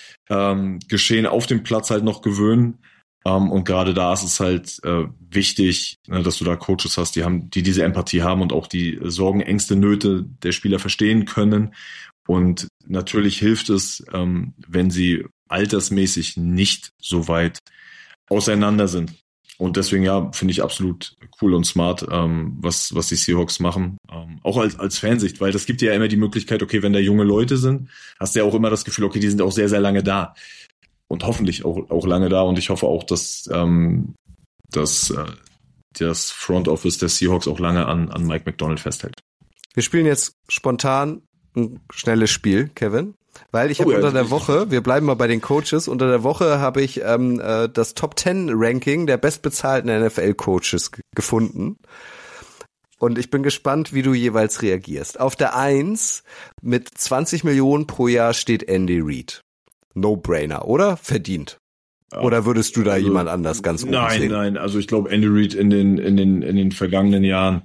ähm, Geschehen auf dem Platz halt noch gewöhnen. Um, und gerade da ist es halt äh, wichtig, ne, dass du da Coaches hast, die haben, die diese Empathie haben und auch die Sorgen, Ängste, Nöte der Spieler verstehen können. Und natürlich hilft es, ähm, wenn sie altersmäßig nicht so weit auseinander sind. Und deswegen, ja, finde ich absolut cool und smart, ähm, was was die Seahawks machen. Ähm, auch als als Fansicht, weil das gibt dir ja immer die Möglichkeit, okay, wenn da junge Leute sind, hast du ja auch immer das Gefühl, okay, die sind auch sehr, sehr lange da. Und hoffentlich auch, auch lange da. Und ich hoffe auch, dass, ähm, dass äh, das Front Office der Seahawks auch lange an, an Mike Macdonald festhält. Wir spielen jetzt spontan ein schnelles Spiel, Kevin. Weil ich habe oh, unter ja, der Woche, wir bleiben mal bei den Coaches, unter der Woche habe ich ähm, äh, das Top Ten Ranking der bestbezahlten N F L-Coaches g- gefunden. Und ich bin gespannt, wie du jeweils reagierst. Auf der Eins mit zwanzig Millionen pro Jahr steht Andy Reid. No-Brainer, oder? Verdient. Oder würdest du da also, jemand anders ganz oben nein, sehen? Nein, nein. Also ich glaube, Andy Reid in den in den in den vergangenen Jahren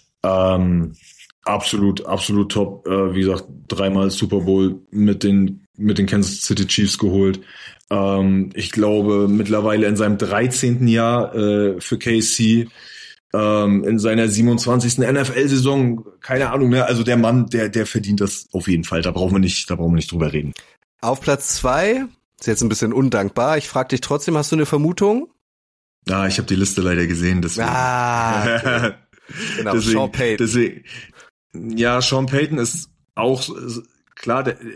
ähm, absolut absolut top. Äh, wie gesagt, dreimal Super Bowl mit den mit den Kansas City Chiefs geholt. Ähm, ich glaube mittlerweile in seinem dreizehnten Jahr äh, für K C. Ähm, in seiner siebenundzwanzigsten N F L-Saison. Keine Ahnung. Ne? Also der Mann, der der verdient das auf jeden Fall. Da brauchen wir nicht, da brauchen wir nicht drüber reden. Auf Platz zwei, ist jetzt ein bisschen undankbar, ich frage dich trotzdem, hast du eine Vermutung? Ah, ich habe die Liste leider gesehen, deswegen. Ah, okay. Genau, deswegen, Sean Payton. Deswegen, ja, Sean Payton ist auch, klar, der,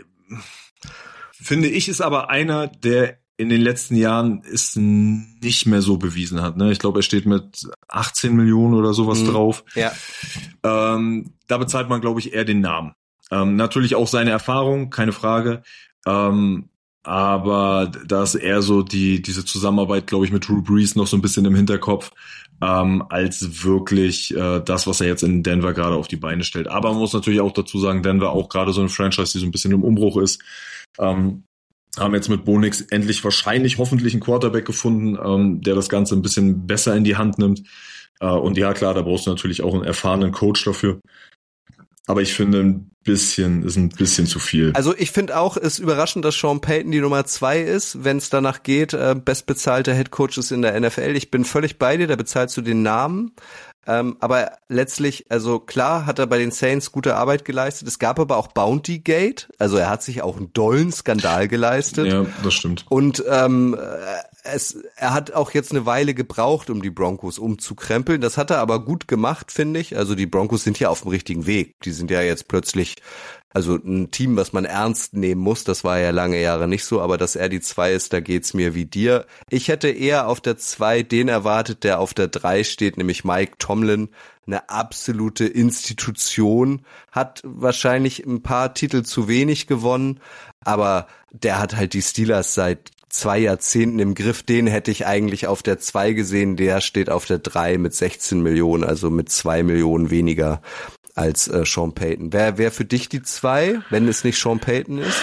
finde ich, ist aber einer, der in den letzten Jahren es nicht mehr so bewiesen hat. Ne? Ich glaube, er steht mit achtzehn Millionen oder sowas mhm. drauf. Ja. Ähm, da bezahlt man, glaube ich, eher den Namen. Ähm, natürlich auch seine Erfahrung, keine Frage. Ähm, aber da ist eher so die diese Zusammenarbeit, glaube ich, mit Drew Brees noch so ein bisschen im Hinterkopf, ähm, als wirklich äh, das, was er jetzt in Denver gerade auf die Beine stellt. Aber man muss natürlich auch dazu sagen, Denver auch gerade so eine Franchise, die so ein bisschen im Umbruch ist. Ähm, haben jetzt mit Bo Nix endlich wahrscheinlich hoffentlich einen Quarterback gefunden, ähm, der das Ganze ein bisschen besser in die Hand nimmt. Äh, und ja, klar, da brauchst du natürlich auch einen erfahrenen Coach dafür. Aber ich finde, ein bisschen ist ein bisschen zu viel. Also ich finde auch, es ist überraschend, dass Sean Payton die Nummer zwei ist, wenn es danach geht, äh, bestbezahlter Headcoach ist in der N F L. Ich bin völlig bei dir, da bezahlst du den Namen. Ähm, aber letztlich, also klar hat er bei den Saints gute Arbeit geleistet. Es gab aber auch Bounty Gate. Also er hat sich auch einen dollen Skandal geleistet. Ja, das stimmt. Und ähm, es, er hat auch jetzt eine Weile gebraucht, um die Broncos umzukrempeln. Das hat er aber gut gemacht, finde ich. Also die Broncos sind ja auf dem richtigen Weg. Die sind ja jetzt plötzlich also ein Team, was man ernst nehmen muss. Das war ja lange Jahre nicht so. Aber dass er die zwei ist, da geht's mir wie dir. Ich hätte eher auf der zwei den erwartet, der auf der drei steht, nämlich Mike Tomlin. Eine absolute Institution, hat wahrscheinlich ein paar Titel zu wenig gewonnen, aber der hat halt die Steelers seit zwei Jahrzehnten im Griff. Den hätte ich eigentlich auf der zwei gesehen, der steht auf der drei mit sechzehn Millionen, also mit zwei Millionen weniger als äh, Sean Payton. Wer wer für dich die zwei, wenn es nicht Sean Payton ist?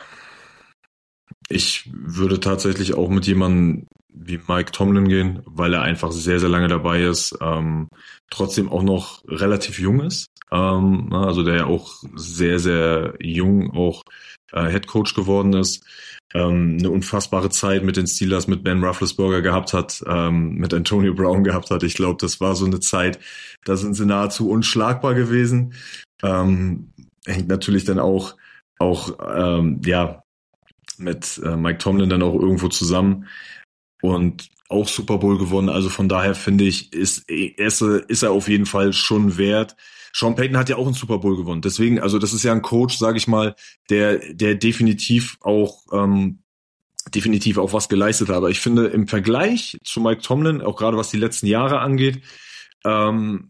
Ich würde tatsächlich auch mit jemandem wie Mike Tomlin gehen, weil er einfach sehr, sehr lange dabei ist, ähm, trotzdem auch noch relativ jung ist, ähm, also der ja auch sehr, sehr jung auch äh, Head Coach geworden ist, ähm, eine unfassbare Zeit mit den Steelers, mit Ben Roethlisberger gehabt hat, ähm, mit Antonio Brown gehabt hat. Ich glaube, das war so eine Zeit, da sind sie nahezu unschlagbar gewesen. Ähm, hängt natürlich dann auch, auch ähm, ja, mit äh, Mike Tomlin dann auch irgendwo zusammen und auch Super Bowl gewonnen. Also von daher finde ich, ist, ist, ist er auf jeden Fall schon wert. Sean Payton hat ja auch einen Super Bowl gewonnen. Deswegen, also das ist ja ein Coach, sage ich mal, der der definitiv auch ähm, definitiv auch was geleistet hat. Aber ich finde im Vergleich zu Mike Tomlin, auch gerade was die letzten Jahre angeht, ähm,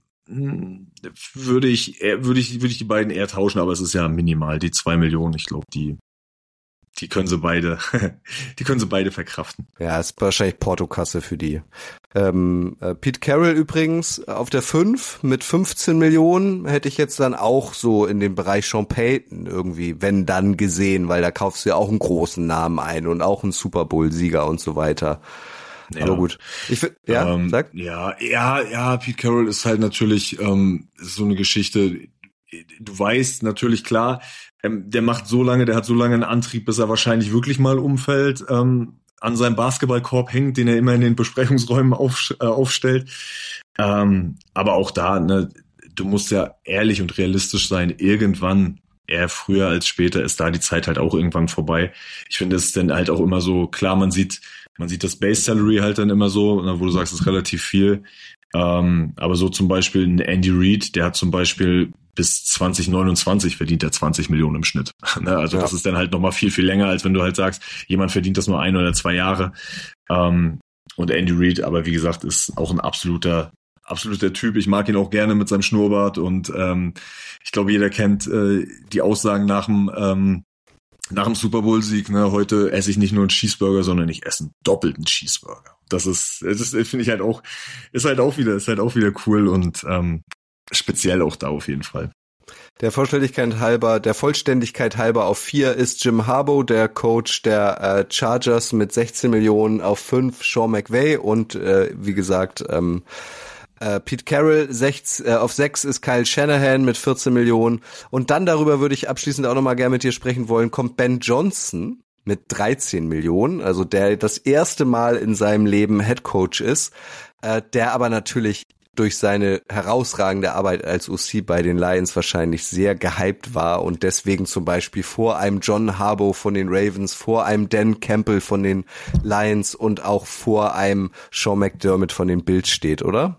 würde ich würde ich würde ich die beiden eher tauschen. Aber es ist ja minimal, die zwei Millionen. Ich glaube, die Die können sie beide, die können sie beide verkraften. Ja, ist wahrscheinlich Portokasse für die. Ähm, äh, Pete Carroll übrigens auf der fünf mit fünfzehn Millionen hätte ich jetzt dann auch so in den Bereich Sean Payton irgendwie, wenn dann gesehen, weil da kaufst du ja auch einen großen Namen ein und auch einen Super Bowl-Sieger und so weiter. Ja. Aber gut. Ich find, ja, ähm, sag. Ja, ja, ja, Pete Carroll ist halt natürlich ähm, so eine Geschichte. Du weißt natürlich klar, ähm, der macht so lange, der hat so lange einen Antrieb, bis er wahrscheinlich wirklich mal umfällt, ähm, an seinem Basketballkorb hängt, den er immer in den Besprechungsräumen auf, äh, aufstellt. Ähm, aber auch da, ne, du musst ja ehrlich und realistisch sein. Irgendwann, eher früher als später, ist da die Zeit halt auch irgendwann vorbei. Ich finde es dann halt auch immer so, klar, man sieht, man sieht das Base Salary halt dann immer so, wo du sagst, das ist relativ viel. Ähm, aber so zum Beispiel ein Andy Reid, der hat zum Beispiel bis zwanzig neunundzwanzig verdient er zwanzig Millionen im Schnitt. Also ja. Das ist dann halt nochmal viel, viel länger, als wenn du halt sagst, jemand verdient das nur ein oder zwei Jahre. Ähm, und Andy Reid, aber wie gesagt, ist auch ein absoluter, absoluter Typ. Ich mag ihn auch gerne mit seinem Schnurrbart und ähm, ich glaube, jeder kennt äh, die Aussagen nach dem ähm, nach dem Super Bowl-Sieg. Ne? Heute esse ich nicht nur einen Cheeseburger, sondern ich esse einen doppelten Cheeseburger. Das ist, das ist, finde ich halt auch, ist halt auch wieder, ist halt auch wieder cool und ähm, speziell auch da auf jeden Fall. Der Vollständigkeit halber, der Vollständigkeit halber auf vier ist Jim Harbaugh, der Coach der äh, Chargers mit sechzehn Millionen, auf fünf Sean McVay und äh, wie gesagt ähm, äh, Pete Carroll, sechs, äh, auf sechs ist Kyle Shanahan mit vierzehn Millionen und dann darüber würde ich abschließend auch nochmal gerne mit dir sprechen wollen, kommt Ben Johnson mit dreizehn Millionen, also der das erste Mal in seinem Leben Head Coach ist, äh, der aber natürlich durch seine herausragende Arbeit als O C bei den Lions wahrscheinlich sehr gehypt war und deswegen zum Beispiel vor einem John Harbaugh von den Ravens, vor einem Dan Campbell von den Lions und auch vor einem Sean McDermott von den Bills steht, oder?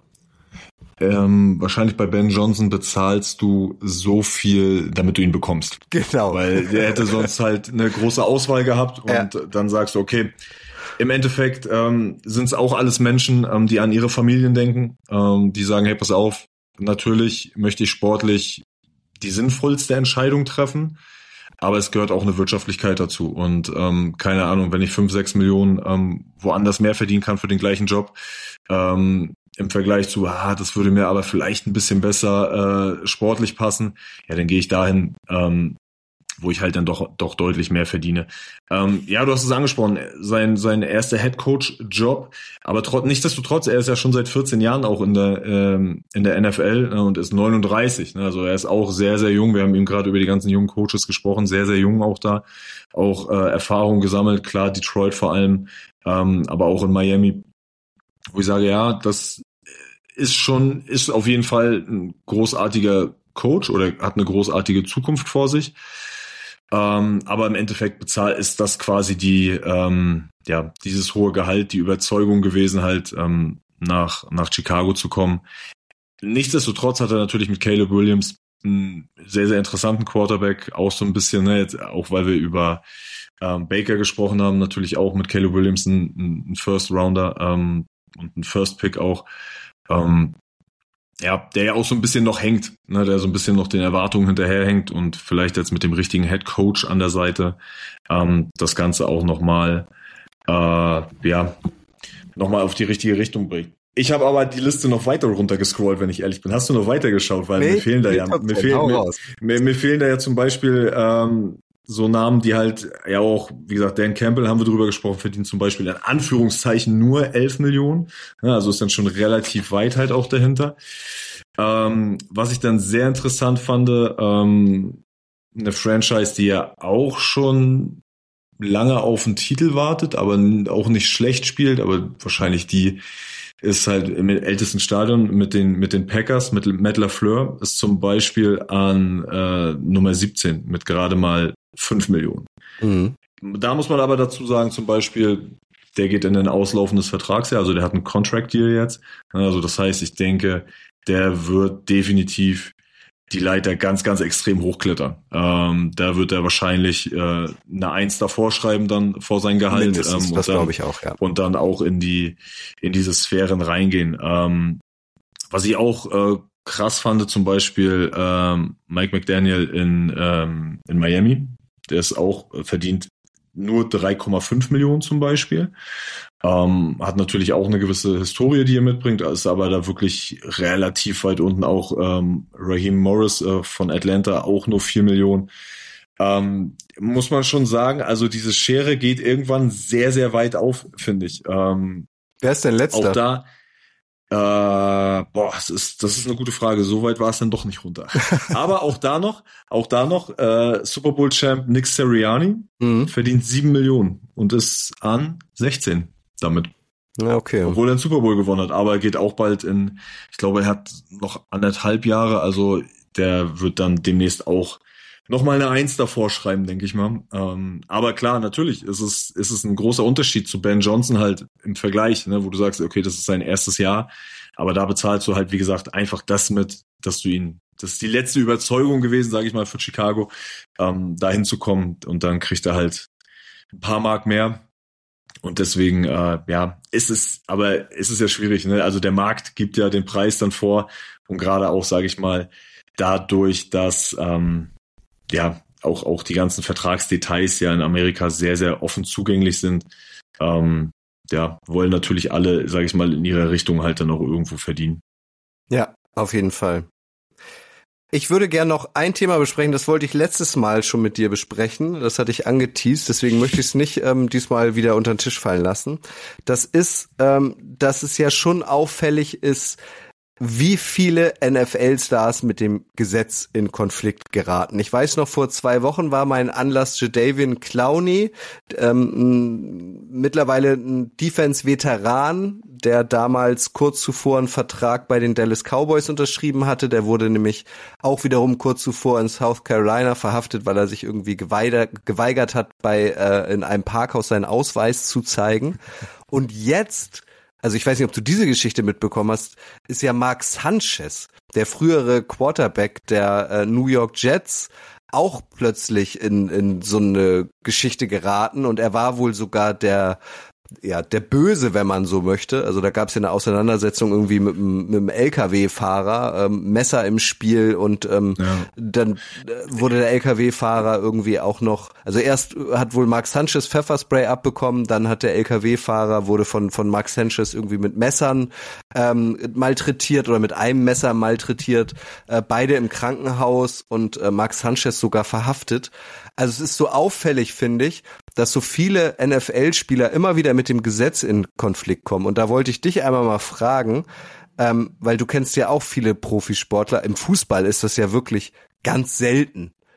Ähm, wahrscheinlich bei Ben Johnson bezahlst du so viel, damit du ihn bekommst. Genau. Weil der hätte sonst halt eine große Auswahl gehabt und ja. Dann sagst du, okay, im Endeffekt ähm, sind es auch alles Menschen, ähm, die an ihre Familien denken, ähm, die sagen, hey, pass auf, natürlich möchte ich sportlich die sinnvollste Entscheidung treffen, aber es gehört auch eine Wirtschaftlichkeit dazu und ähm, keine Ahnung, wenn ich fünf, sechs Millionen ähm, woanders mehr verdienen kann für den gleichen Job, ähm, im Vergleich zu, ah, das würde mir aber vielleicht ein bisschen besser äh, sportlich passen, ja, dann gehe ich dahin, ähm, wo ich halt dann doch doch deutlich mehr verdiene. Ähm, ja, du hast es angesprochen, sein sein erster Headcoach-Job, aber trotz nichtsdestotrotz, er ist ja schon seit vierzehn Jahren auch in der ähm, in der N F L äh, und ist neununddreißig. Ne? Also er ist auch sehr, sehr jung. Wir haben eben gerade über die ganzen jungen Coaches gesprochen, sehr, sehr jung auch da. Auch äh, Erfahrung gesammelt, klar, Detroit vor allem, ähm, aber auch in Miami, wo ich sage, ja, das ist schon, ist auf jeden Fall ein großartiger Coach oder hat eine großartige Zukunft vor sich. Ähm, aber im Endeffekt bezahlt ist das quasi die, ähm, ja, dieses hohe Gehalt, die Überzeugung gewesen, halt ähm, nach nach Chicago zu kommen. Nichtsdestotrotz hat er natürlich mit Caleb Williams einen sehr, sehr interessanten Quarterback, auch so ein bisschen, ne, jetzt, auch weil wir über ähm, Baker gesprochen haben, natürlich auch mit Caleb Williams ein, ein First-Rounder ähm, und ein First-Pick auch, ähm, ja, der ja auch so ein bisschen noch hängt, ne, der so ein bisschen noch den Erwartungen hinterherhängt und vielleicht jetzt mit dem richtigen Head Coach an der Seite ähm, das Ganze auch nochmal, äh, ja, nochmal auf die richtige Richtung bringt. Ich habe aber die Liste noch weiter runtergescrollt, wenn ich ehrlich bin. Hast du noch weiter geschaut? Weil nee, mir fehlen da ja, mir fehlen, mir, mir, mir fehlen da ja zum Beispiel ähm, so Namen, die halt ja auch, wie gesagt, Dan Campbell, haben wir drüber gesprochen, verdient zum Beispiel in Anführungszeichen nur elf Millionen. Ja, also ist dann schon relativ weit halt auch dahinter. Ähm, was ich dann sehr interessant fand, ähm, eine Franchise, die ja auch schon lange auf einen Titel wartet, aber auch nicht schlecht spielt, aber wahrscheinlich die ist halt im ältesten Stadion mit den mit den Packers, mit Matt LaFleur, ist zum Beispiel an äh, Nummer siebzehn mit gerade mal fünf Millionen. Mhm. Da muss man aber dazu sagen, zum Beispiel, der geht in ein auslaufendes Vertragsjahr, also der hat einen Contract Deal jetzt. Also das heißt, ich denke, der wird definitiv die Leiter ganz, ganz extrem hochklettern. Ähm, da wird er wahrscheinlich äh, eine Eins davor schreiben dann vor sein Gehalt. Mindestens, ähm, das glaube ich auch, ja. Und dann auch in die in diese Sphären reingehen. Ähm, was ich auch äh, krass fand, zum Beispiel ähm, Mike McDaniel in ähm, in Miami, der ist auch äh, verdient nur drei Komma fünf Millionen zum Beispiel. Ähm, hat natürlich auch eine gewisse Historie, die er mitbringt, ist aber da wirklich relativ weit unten. Auch ähm, Raheem Morris äh, von Atlanta, auch nur vier Millionen. Ähm, muss man schon sagen, also diese Schere geht irgendwann sehr, sehr weit auf, finde ich. Ähm, Wer ist denn letzter? Auch da, äh, boah, das ist, das ist eine gute Frage. So weit war es dann doch nicht runter. Aber auch da noch, auch da noch, äh, Super Bowl Champ Nick Sirianni mhm. verdient sieben Millionen und ist an sechzehn damit. Ja, okay. Obwohl er einen Super Bowl gewonnen hat, aber er geht auch bald in, ich glaube, er hat noch anderthalb Jahre, also der wird dann demnächst auch nochmal eine Eins davor schreiben, denke ich mal. Ähm, aber klar, natürlich ist es, ist es ein großer Unterschied zu Ben Johnson halt im Vergleich, ne, wo du sagst, okay, das ist sein erstes Jahr, aber da bezahlst du halt, wie gesagt, einfach das mit, dass du ihn, das ist die letzte Überzeugung gewesen, sage ich mal, für Chicago, ähm, da hinzukommen und dann kriegt er halt ein paar Mark mehr. Und deswegen, äh, ja, ist es, aber ist es ja schwierig, ne? Also der Markt gibt ja den Preis dann vor und gerade auch, sage ich mal, dadurch, dass ähm, ja auch auch die ganzen Vertragsdetails ja in Amerika sehr, sehr offen zugänglich sind, ähm, ja, wollen natürlich alle, sage ich mal, in ihrer Richtung halt dann auch irgendwo verdienen. Ja, auf jeden Fall. Ich würde gern noch ein Thema besprechen, das wollte ich letztes Mal schon mit dir besprechen. Das hatte ich angeteast, deswegen möchte ich es nicht ähm, diesmal wieder unter den Tisch fallen lassen. Das ist, ähm, dass es ja schon auffällig ist, wie viele N F L-Stars mit dem Gesetz in Konflikt geraten. Ich weiß noch, vor zwei Wochen war mein Anlass Jadeveon Clowney, ähm, mittlerweile ein Defense-Veteran, der damals kurz zuvor einen Vertrag bei den Dallas Cowboys unterschrieben hatte. Der wurde nämlich auch wiederum kurz zuvor in South Carolina verhaftet, weil er sich irgendwie geweigert, geweigert hat, bei äh, in einem Parkhaus seinen Ausweis zu zeigen. Und jetzt, also ich weiß nicht, ob du diese Geschichte mitbekommen hast, ist ja Mark Sanchez, der frühere Quarterback der äh, New York Jets, auch plötzlich in in so eine Geschichte geraten und er war wohl sogar der ja der Böse, wenn man so möchte. Also da gab es ja eine Auseinandersetzung irgendwie mit, mit einem L K W-Fahrer, ähm, Messer im Spiel und ähm, ja. dann wurde der L K W-Fahrer irgendwie auch noch, also erst hat wohl Mark Sanchez Pfefferspray abbekommen, dann hat der L K W-Fahrer wurde von von Mark Sanchez irgendwie mit Messern ähm, malträtiert oder mit einem Messer malträtiert, äh, beide im Krankenhaus und äh, Mark Sanchez sogar verhaftet. Also es ist so auffällig, finde ich, dass so viele N F L-Spieler immer wieder mit dem Gesetz in Konflikt kommen. Und da wollte ich dich einmal mal fragen, ähm, weil du kennst ja auch viele Profisportler. Im Fußball ist das ja wirklich ganz selten,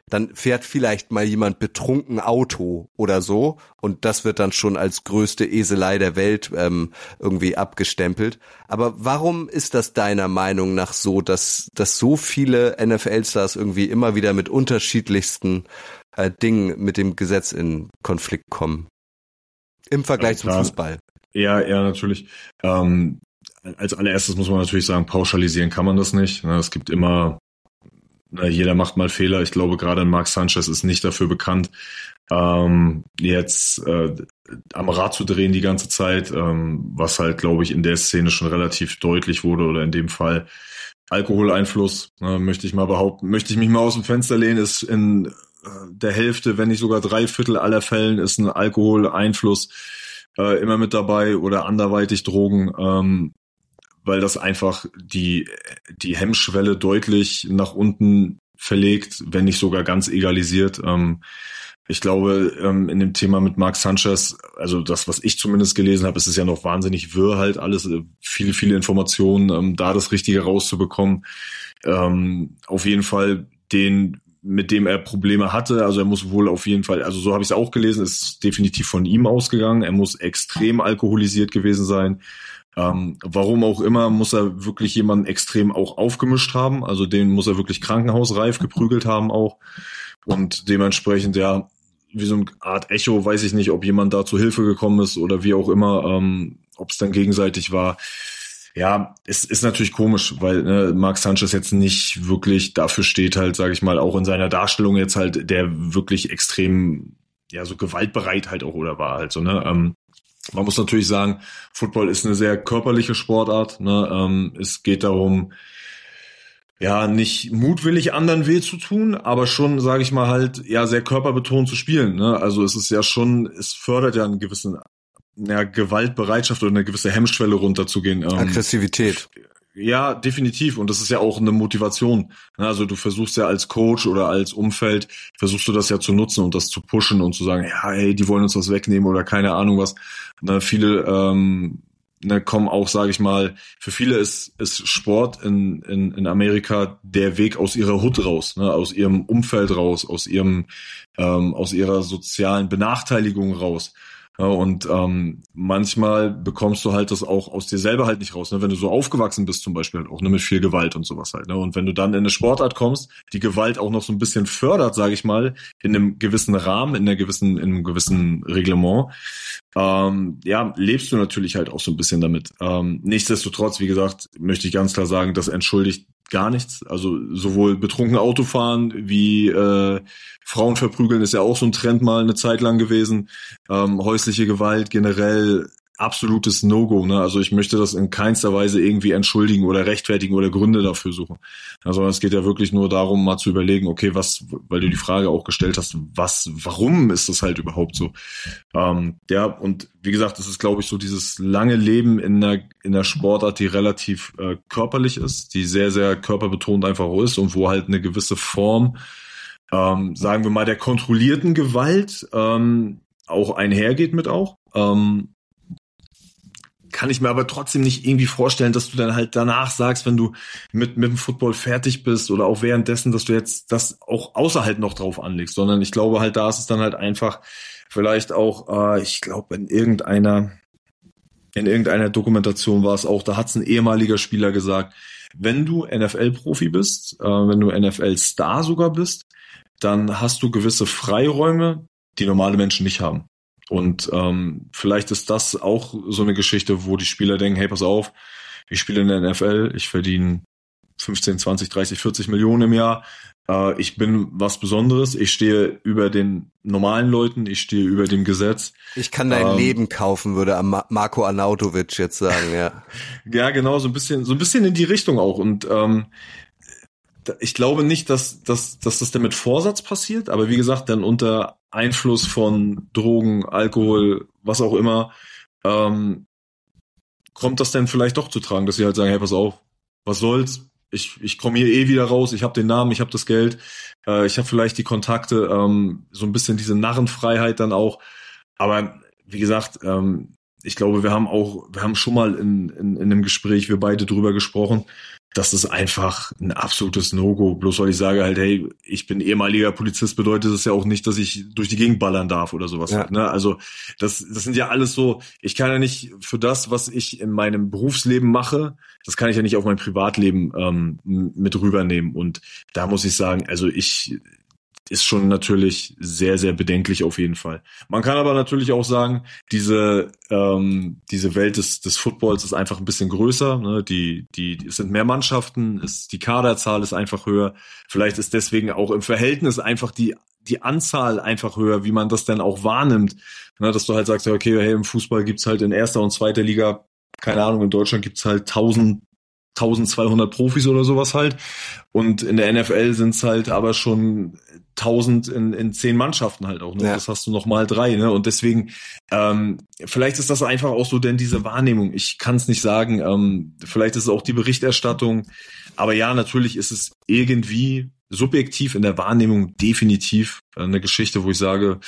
dann fährt vielleicht mal jemand betrunken Auto oder so und das wird dann schon als größte Eselei der Welt ähm, irgendwie abgestempelt. Aber warum ist das deiner Meinung nach so, dass, dass so viele N F L-Stars irgendwie immer wieder mit unterschiedlichsten äh, Dingen mit dem Gesetz in Konflikt kommen? Im Vergleich ja, zum Fußball. Ja, ja, natürlich. Ähm, als allererstes muss man natürlich sagen, pauschalisieren kann man das nicht. Es gibt immer Na, jeder macht mal Fehler. Ich glaube, gerade Mark Sanchez ist nicht dafür bekannt, ähm, jetzt äh, am Rad zu drehen die ganze Zeit, ähm, was halt, glaube ich, in der Szene schon relativ deutlich wurde oder in dem Fall Alkoholeinfluss, äh, möchte ich mal behaupten, möchte ich mich mal aus dem Fenster lehnen, ist in äh, der Hälfte, wenn nicht sogar drei Viertel aller Fällen ist ein Alkoholeinfluss äh, immer mit dabei oder anderweitig Drogen, ähm, weil das einfach die die Hemmschwelle deutlich nach unten verlegt, wenn nicht sogar ganz egalisiert. Ähm, ich glaube, ähm, in dem Thema mit Mark Sanchez, also das, was ich zumindest gelesen habe, ist es ja noch wahnsinnig wirr halt alles, äh, viele, viele Informationen, ähm, da das Richtige rauszubekommen. Ähm, auf jeden Fall den, mit dem er Probleme hatte, also er muss wohl auf jeden Fall, also so habe ich es auch gelesen, ist definitiv von ihm ausgegangen, er muss extrem alkoholisiert gewesen sein. Ähm, warum auch immer, muss er wirklich jemanden extrem auch aufgemischt haben. Also den muss er wirklich krankenhausreif geprügelt haben auch. Und dementsprechend, ja, wie so eine Art Echo, weiß ich nicht, ob jemand da zu Hilfe gekommen ist oder wie auch immer, ähm, ob es dann gegenseitig war. Ja, es ist natürlich komisch, weil ne, Mark Sanchez jetzt nicht wirklich dafür steht halt, sage ich mal, auch in seiner Darstellung jetzt halt, der wirklich extrem, ja, so gewaltbereit halt auch oder war halt so, ne, ähm, man muss natürlich sagen, Football ist eine sehr körperliche Sportart. Ne? Ähm, es geht darum, ja, nicht mutwillig anderen weh zu tun, aber schon, sage ich mal halt, ja, sehr körperbetont zu spielen. Ne? Also es ist ja schon, es fördert ja eine gewisse ja, Gewaltbereitschaft oder eine gewisse Hemmschwelle runterzugehen. Ähm, Aggressivität. Ja, definitiv. Und das ist ja auch eine Motivation. Also du versuchst ja als Coach oder als Umfeld, versuchst du das ja zu nutzen und das zu pushen und zu sagen, ja, hey, die wollen uns was wegnehmen oder keine Ahnung was. Na, viele ähm, ne, kommen auch, sage ich mal, für viele ist, ist Sport in, in, in Amerika der Weg aus ihrer Hut raus, ne, aus ihrem Umfeld raus, aus ihrem ähm, aus ihrer sozialen Benachteiligung raus. Ja, und ähm, manchmal bekommst du halt das auch aus dir selber halt nicht raus, ne? Wenn du so aufgewachsen bist zum Beispiel halt auch, ne, mit viel Gewalt und sowas halt. Ne? Und wenn du dann in eine Sportart kommst, die Gewalt auch noch so ein bisschen fördert, sage ich mal, in einem gewissen Rahmen, in einer gewissen, in einem gewissen Reglement, ähm, ja, lebst du natürlich halt auch so ein bisschen damit. Ähm, nichtsdestotrotz, wie gesagt, möchte ich ganz klar sagen, das entschuldigt gar nichts. Also sowohl betrunken Autofahren wie äh, Frauen verprügeln ist ja auch so ein Trend mal eine Zeit lang gewesen. Ähm, häusliche Gewalt generell absolutes No-Go. Ne? Also ich möchte das in keinster Weise irgendwie entschuldigen oder rechtfertigen oder Gründe dafür suchen. Also es geht ja wirklich nur darum, mal zu überlegen, okay, was, weil du die Frage auch gestellt hast, was, warum ist das halt überhaupt so? Ähm, ja, und wie gesagt, das ist, glaube ich, so dieses lange Leben in einer, in einer Sportart, die relativ äh, körperlich ist, die sehr, sehr körperbetont einfach ist und wo halt eine gewisse Form, ähm, sagen wir mal, der kontrollierten Gewalt ähm, auch einhergeht mit auch. Ähm, kann ich mir aber trotzdem nicht irgendwie vorstellen, dass du dann halt danach sagst, wenn du mit mit dem Football fertig bist oder auch währenddessen, dass du jetzt das auch außerhalb noch drauf anlegst, sondern ich glaube halt, da ist es dann halt einfach vielleicht auch, äh, ich glaube in irgendeiner in irgendeiner Dokumentation war es auch, da hat es ein ehemaliger Spieler gesagt, wenn du N F L-Profi bist, äh, wenn du N F L-Star sogar bist, dann hast du gewisse Freiräume, die normale Menschen nicht haben. Und ähm, vielleicht ist das auch so eine Geschichte, wo die Spieler denken, hey, pass auf, ich spiele in der N F L, ich verdiene fünfzehn, zwanzig, dreißig, vierzig Millionen im Jahr, äh, ich bin was Besonderes, ich stehe über den normalen Leuten, ich stehe über dem Gesetz. Ich kann dein ähm, Leben kaufen, würde Marko Arnautovic jetzt sagen, ja. Ja, genau, so ein bisschen, so ein bisschen in die Richtung auch. Und ähm, ich glaube nicht, dass, dass, dass das dann mit Vorsatz passiert, aber wie gesagt, dann unter Einfluss von Drogen, Alkohol, was auch immer, ähm, kommt das dann vielleicht doch zu tragen, dass sie halt sagen, hey, pass auf, was soll's, ich, ich komme hier eh wieder raus, ich habe den Namen, ich habe das Geld, äh, ich habe vielleicht die Kontakte, ähm, so ein bisschen diese Narrenfreiheit dann auch, aber wie gesagt, ähm, ich glaube, wir haben auch, wir haben schon mal in, in, in einem Gespräch, wir beide drüber gesprochen, das ist einfach ein absolutes No-Go. Bloß weil ich sage halt, hey, ich bin ehemaliger Polizist, bedeutet das ja auch nicht, dass ich durch die Gegend ballern darf oder sowas. Ja. Halt, ne? Also das, das sind ja alles so, ich kann ja nicht für das, was ich in meinem Berufsleben mache, das kann ich ja nicht auf mein Privatleben ähm, mit rübernehmen. Und da muss ich sagen, also ich ist schon natürlich sehr, sehr bedenklich auf jeden Fall. Man kann aber natürlich auch sagen, diese ähm, diese Welt des des Footballs ist einfach ein bisschen größer. Ne? Die die es sind mehr Mannschaften, ist die Kaderzahl ist einfach höher. Vielleicht ist deswegen auch im Verhältnis einfach die die Anzahl einfach höher, wie man das dann auch wahrnimmt. Ne? Dass du halt sagst, okay, hey, im Fußball gibt's halt in erster und zweiter Liga, keine Ahnung, in Deutschland gibt's halt tausend zwölfhundert Profis oder sowas halt. Und in der N F L sind's halt aber schon tausend in, in zehn Mannschaften halt auch. Ne? Ja. Das hast du noch mal drei. Ne? Und deswegen, ähm, vielleicht ist das einfach auch so denn diese Wahrnehmung. Ich kann es nicht sagen. Ähm, vielleicht ist es auch die Berichterstattung. Aber ja, natürlich ist es irgendwie subjektiv in der Wahrnehmung definitiv eine Geschichte, wo ich sage,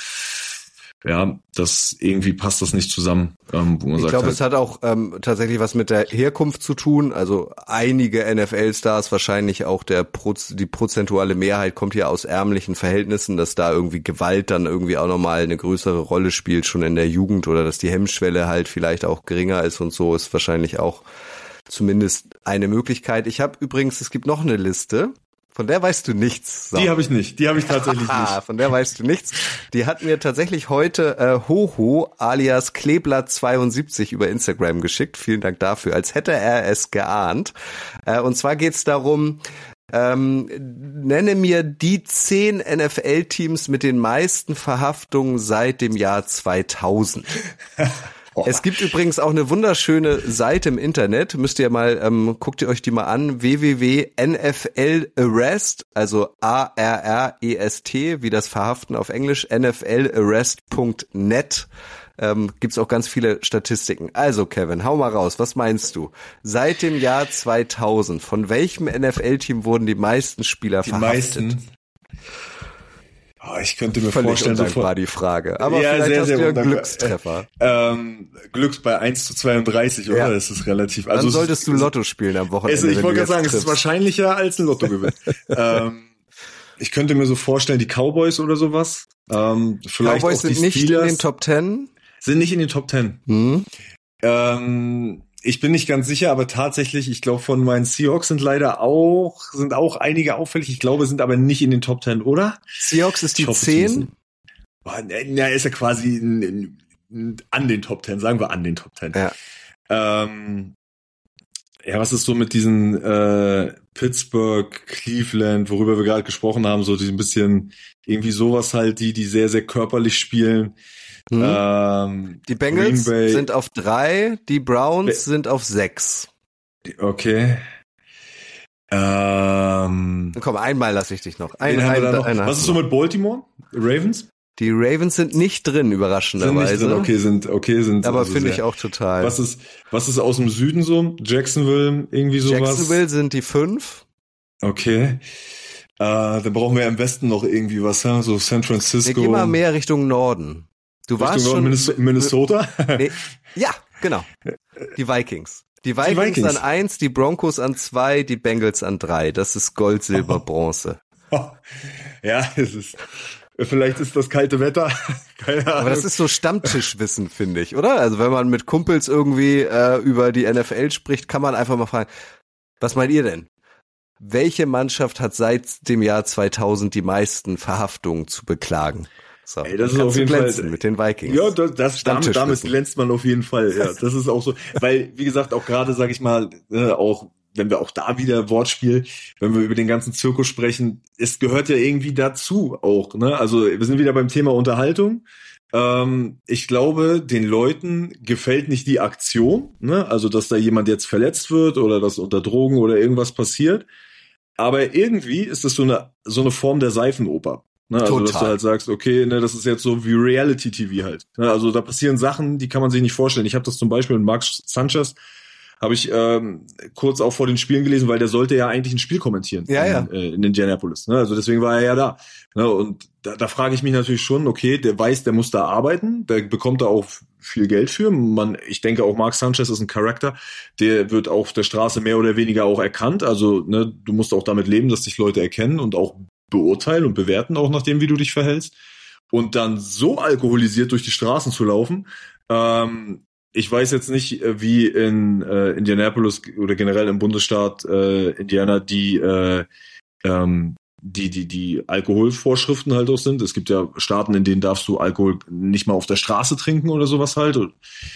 ja, das irgendwie passt das nicht zusammen. Ähm, wo man ich sagt glaube, halt, es hat auch ähm, tatsächlich was mit der Herkunft zu tun. Also einige N F L-Stars, wahrscheinlich auch der Proz- die prozentuale Mehrheit kommt ja aus ärmlichen Verhältnissen, dass da irgendwie Gewalt dann irgendwie auch nochmal eine größere Rolle spielt, schon in der Jugend, oder dass die Hemmschwelle halt vielleicht auch geringer ist und so, ist wahrscheinlich auch zumindest eine Möglichkeit. Ich habe übrigens, es gibt noch eine Liste. Von der weißt du nichts. So. Die habe ich nicht. Die habe ich tatsächlich nicht. Von der weißt du nichts. Die hat mir tatsächlich heute äh, Hoho alias Kleeblatt zweiundsiebzig über Instagram geschickt. Vielen Dank dafür, als hätte er es geahnt. Äh, und zwar geht's darum, ähm, nenne mir die zehn N F L-Teams mit den meisten Verhaftungen seit dem Jahr zweitausend. Oh. Es gibt übrigens auch eine wunderschöne Seite im Internet, müsst ihr mal, ähm, guckt ihr euch die mal an, w w w punkt n f l arrest, also A R R E S T, wie das Verhaften auf Englisch, n f l arrest punkt net, ähm, gibt's auch ganz viele Statistiken. Also Kevin, hau mal raus, was meinst du? Seit dem Jahr zweitausend, von welchem N F L-Team wurden die meisten Spieler die verhaftet? Meisten? Oh, ich könnte mir Völlig vorstellen, sofort war die Frage. Aber ja, vielleicht sehr, hast sehr du ja einen undankbar. Glückstreffer. Ähm, Glücks bei eins zu zweiunddreißig, oder? Ja. Das ist relativ. Also Dann solltest es, du Lotto spielen am Wochenende. Es, ich wollte gerade sagen, triffst. es ist wahrscheinlicher als ein Lottogewinn. ähm, ich könnte mir so vorstellen, die Cowboys oder sowas. Ähm, vielleicht Cowboys auch die sind nicht Steelers in den Top Ten. Sind nicht in den Top Ten. Hm. Ähm, ich bin nicht ganz sicher, aber tatsächlich, ich glaube, von meinen Seahawks sind leider auch, sind auch einige auffällig. Ich glaube, sind aber nicht in den Top Ten, oder? Seahawks ist die hoffe, zehn. Ja, ist ja quasi in, in, in, an den Top Ten, sagen wir an den Top Ten. Ja. Ähm, ja, was ist so mit diesen äh, Pittsburgh, Cleveland, worüber wir gerade gesprochen haben, so die ein bisschen irgendwie sowas halt, die, die sehr, sehr körperlich spielen. Hm. Ähm, die Bengals Green Bay, sind auf drei, die Browns Be- sind auf sechs. Okay. Ähm, Komm, einmal lasse ich dich noch. Ein, wen haben wir ein, da noch? ein, Was ist so mit Baltimore? Ravens? Die Ravens sind nicht drin, überraschenderweise. Sind nicht drin, okay, sind, okay, sind. Aber also finde sehr, ich auch total. Was ist, was ist aus dem Süden so? Jacksonville, irgendwie sowas? Jacksonville sind die fünf. Okay. Äh, dann brauchen wir ja im Westen noch irgendwie was, ja? So San Francisco. Wir gehen mal mehr Richtung Norden. Du Richtung warst Norden, schon Minnesota? Nee, ja, genau. Die Vikings. Die Vikings, die Vikings an eins, die Broncos an zwei, die Bengals an drei. Das ist Gold, Silber, Bronze. Ja, es ist, vielleicht ist das kalte Wetter. Keine Ahnung. Aber das ist so Stammtischwissen, finde ich, oder? Also wenn man mit Kumpels irgendwie äh, über die N F L spricht, kann man einfach mal fragen, was meint ihr denn? Welche Mannschaft hat seit dem Jahr zweitausend die meisten Verhaftungen zu beklagen? So, Ey, das ist auf jeden Fall mit den Vikings. Ja, das, das damit, damit glänzt man auf jeden Fall. Ja, das ist auch so, weil wie gesagt auch gerade, sage ich mal, äh, auch wenn wir auch da wieder Wortspiel, wenn wir über den ganzen Zirkus sprechen, es gehört ja irgendwie dazu auch. Ne, also wir sind wieder beim Thema Unterhaltung. Ähm, ich glaube, den Leuten gefällt nicht die Aktion, ne, also dass da jemand jetzt verletzt wird oder dass unter Drogen oder irgendwas passiert. Aber irgendwie ist das so eine so eine Form der Seifenoper. Ne, also, dass du halt sagst, okay, ne, das ist jetzt so wie Reality-T V halt. Ne, also da passieren Sachen, die kann man sich nicht vorstellen. Ich habe das zum Beispiel mit Mark Sanchez, habe ich ähm, kurz auch vor den Spielen gelesen, weil der sollte ja eigentlich ein Spiel kommentieren ja, in, ja. Äh, in Indianapolis. Ne, also deswegen war er ja da. Ne, und da, da frage ich mich natürlich schon, okay, der weiß, der muss da arbeiten, der bekommt da auch viel Geld für. Man, ich denke auch, Mark Sanchez ist ein Charakter, der wird auf der Straße mehr oder weniger auch erkannt. Also, ne, du musst auch damit leben, dass dich Leute erkennen und auch beurteilen und bewerten, auch nach dem, wie du dich verhältst. Und dann so alkoholisiert durch die Straßen zu laufen, ähm, ich weiß jetzt nicht, wie in äh, Indianapolis oder generell im Bundesstaat äh, Indiana die äh, ähm, die die die Alkoholvorschriften halt auch sind. Es gibt ja Staaten, in denen darfst du Alkohol nicht mal auf der Straße trinken oder sowas halt. Und,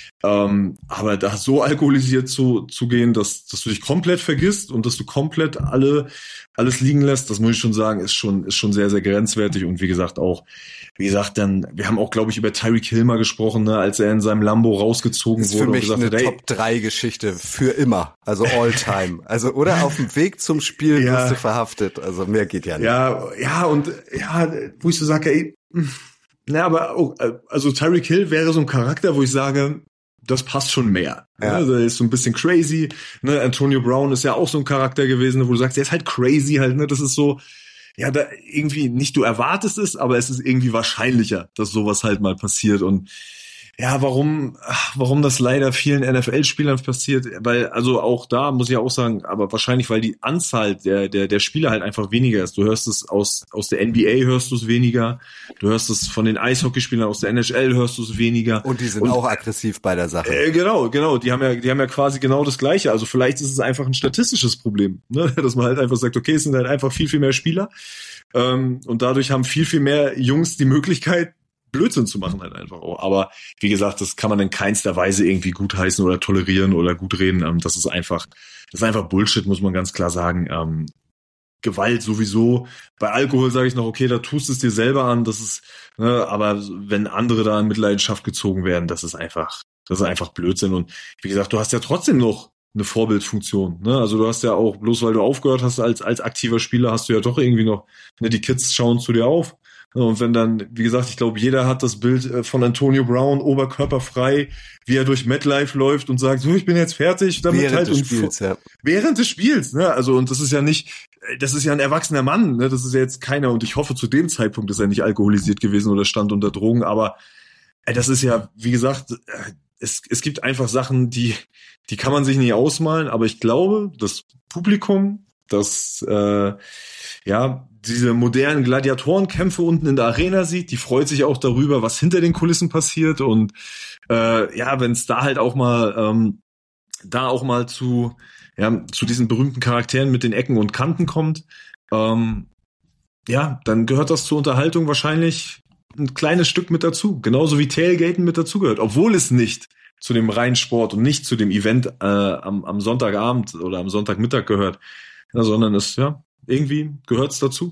ähm, aber da so alkoholisiert zu zu gehen, dass dass du dich komplett vergisst und dass du komplett alle alles liegen lässt, das muss ich schon sagen, ist schon ist schon sehr sehr grenzwertig. Und wie gesagt auch, wie gesagt, dann wir haben auch, glaube ich, über Tyreek Hill mal gesprochen, ne, als er in seinem Lambo rausgezogen ist wurde für mich und gesagt eine hat, Top drei Geschichte für immer, also all time. Also oder auf dem Weg zum Spiel Ja. wirst du verhaftet, also mehr geht ja nicht. Ja, ja, und ja, wo ich so sage, ey, na, aber auch, also Tyreek Hill wäre so ein Charakter, wo ich sage, das passt schon mehr. Ja. Ne? Also er ist so ein bisschen crazy. Ne? Antonio Brown ist ja auch so ein Charakter gewesen, wo du sagst, der ist halt crazy halt, ne? Das ist so, ja, da irgendwie nicht du erwartest es, aber es ist irgendwie wahrscheinlicher, dass sowas halt mal passiert. Und ja, warum, warum das leider vielen N F L-Spielern passiert, weil, also auch da muss ich auch sagen, aber wahrscheinlich, weil die Anzahl der, der, der Spieler halt einfach weniger ist. Du hörst es aus, aus der N B A hörst du es weniger. Du hörst es von den Eishockeyspielern aus der N H L hörst du es weniger. Und die sind Und, auch aggressiv bei der Sache. Äh, genau, genau. Die haben ja, die haben ja quasi genau das Gleiche. Also vielleicht ist es einfach ein statistisches Problem, ne? Dass man halt einfach sagt, okay, es sind halt einfach viel, viel mehr Spieler. Ähm, und dadurch haben viel, viel mehr Jungs die Möglichkeit, Blödsinn zu machen halt einfach auch. Aber wie gesagt, das kann man in keinster Weise irgendwie gutheißen oder tolerieren oder gut reden. Ähm, das ist einfach, das ist einfach Bullshit, muss man ganz klar sagen. Ähm, Gewalt sowieso. Bei Alkohol sage ich noch, okay, da tust es dir selber an. Das ist, ne, aber wenn andere da in Mitleidenschaft gezogen werden, das ist einfach, das ist einfach Blödsinn. Und wie gesagt, du hast ja trotzdem noch eine Vorbildfunktion, ne? Also du hast ja auch, bloß weil du aufgehört hast als als aktiver Spieler, hast du ja doch irgendwie noch, ne, die Kids schauen zu dir auf. Und wenn dann, wie gesagt, ich glaube, jeder hat das Bild von Antonio Brown, oberkörperfrei, wie er durch MetLife läuft und sagt, so, ich bin jetzt fertig. Damit Während halt des und Spiels, ja. Während des Spiels, ne? Also, und das ist ja nicht, das ist ja ein erwachsener Mann, ne? Das ist ja jetzt keiner, und ich hoffe, zu dem Zeitpunkt ist er nicht alkoholisiert gewesen oder stand unter Drogen, aber äh, das ist ja, wie gesagt, äh, es, es gibt einfach Sachen, die, die kann man sich nicht ausmalen, aber ich glaube, das Publikum, das, äh, ja, diese modernen Gladiatorenkämpfe unten in der Arena sieht, die freut sich auch darüber, was hinter den Kulissen passiert. Und äh, ja, wenn es da halt auch mal ähm, da auch mal zu ja zu diesen berühmten Charakteren mit den Ecken und Kanten kommt, ähm, ja, dann gehört das zur Unterhaltung wahrscheinlich ein kleines Stück mit dazu, genauso wie Tailgaten mit dazugehört, obwohl es nicht zu dem reinen Sport und nicht zu dem Event äh, am, am Sonntagabend oder am Sonntagmittag gehört, ja, sondern es ja irgendwie gehört's dazu.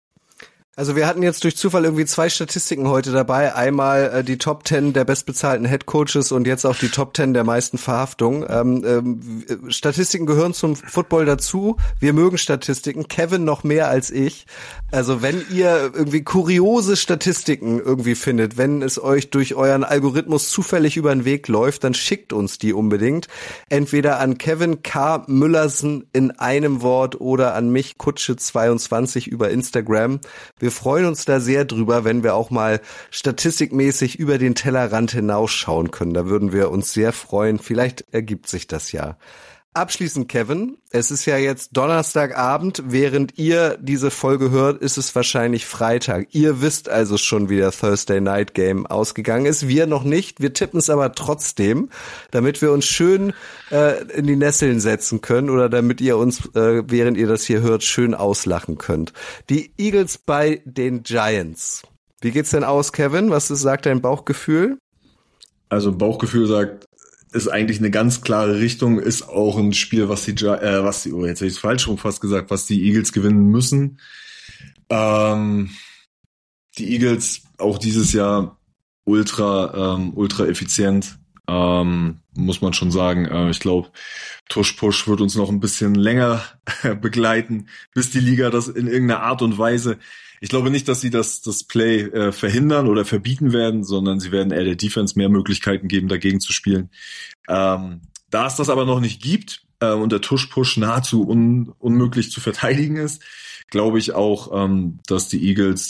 Also wir hatten jetzt durch Zufall irgendwie zwei Statistiken heute dabei. Einmal äh, die Top Ten der bestbezahlten Headcoaches und jetzt auch die Top Ten der meisten Verhaftungen. Ähm, ähm, Statistiken gehören zum Football dazu. Wir mögen Statistiken. Kevin noch mehr als ich. Also wenn ihr irgendwie kuriose Statistiken irgendwie findet, wenn es euch durch euren Algorithmus zufällig über den Weg läuft, dann schickt uns die unbedingt. Entweder an Kevin K. Müllersen in einem Wort oder an mich Kutsche zweiundzwanzig über Instagram. Wir freuen uns da sehr drüber, wenn wir auch mal statistikmäßig über den Tellerrand hinausschauen können. Da würden wir uns sehr freuen. Vielleicht ergibt sich das ja. Abschließend, Kevin, es ist ja jetzt Donnerstagabend. Während ihr diese Folge hört, ist es wahrscheinlich Freitag. Ihr wisst also schon, wie der Thursday Night Game ausgegangen ist. Wir noch nicht. Wir tippen es aber trotzdem, damit wir uns schön äh, in die Nesseln setzen können oder damit ihr uns, äh, während ihr das hier hört, schön auslachen könnt. Die Eagles bei den Giants. Wie geht's denn aus, Kevin? Was ist, sagt dein Bauchgefühl? Also Bauchgefühl sagt, ist eigentlich eine ganz klare Richtung, ist auch ein Spiel, was die, äh, was die, oh, jetzt habe ich es falsch rum fast gesagt, was die Eagles gewinnen müssen. Ähm, die Eagles auch dieses Jahr ultra, ähm, ultra effizient, ähm, muss man schon sagen. Äh, ich glaube, Tush-Push wird uns noch ein bisschen länger begleiten, bis die Liga das in irgendeiner Art und Weise. Ich glaube nicht, dass sie das, das Play äh, verhindern oder verbieten werden, sondern sie werden eher der Defense mehr Möglichkeiten geben, dagegen zu spielen. Ähm, da es das aber noch nicht gibt äh, und der Tush-Push nahezu un, unmöglich zu verteidigen ist, glaube ich auch, ähm, dass die Eagles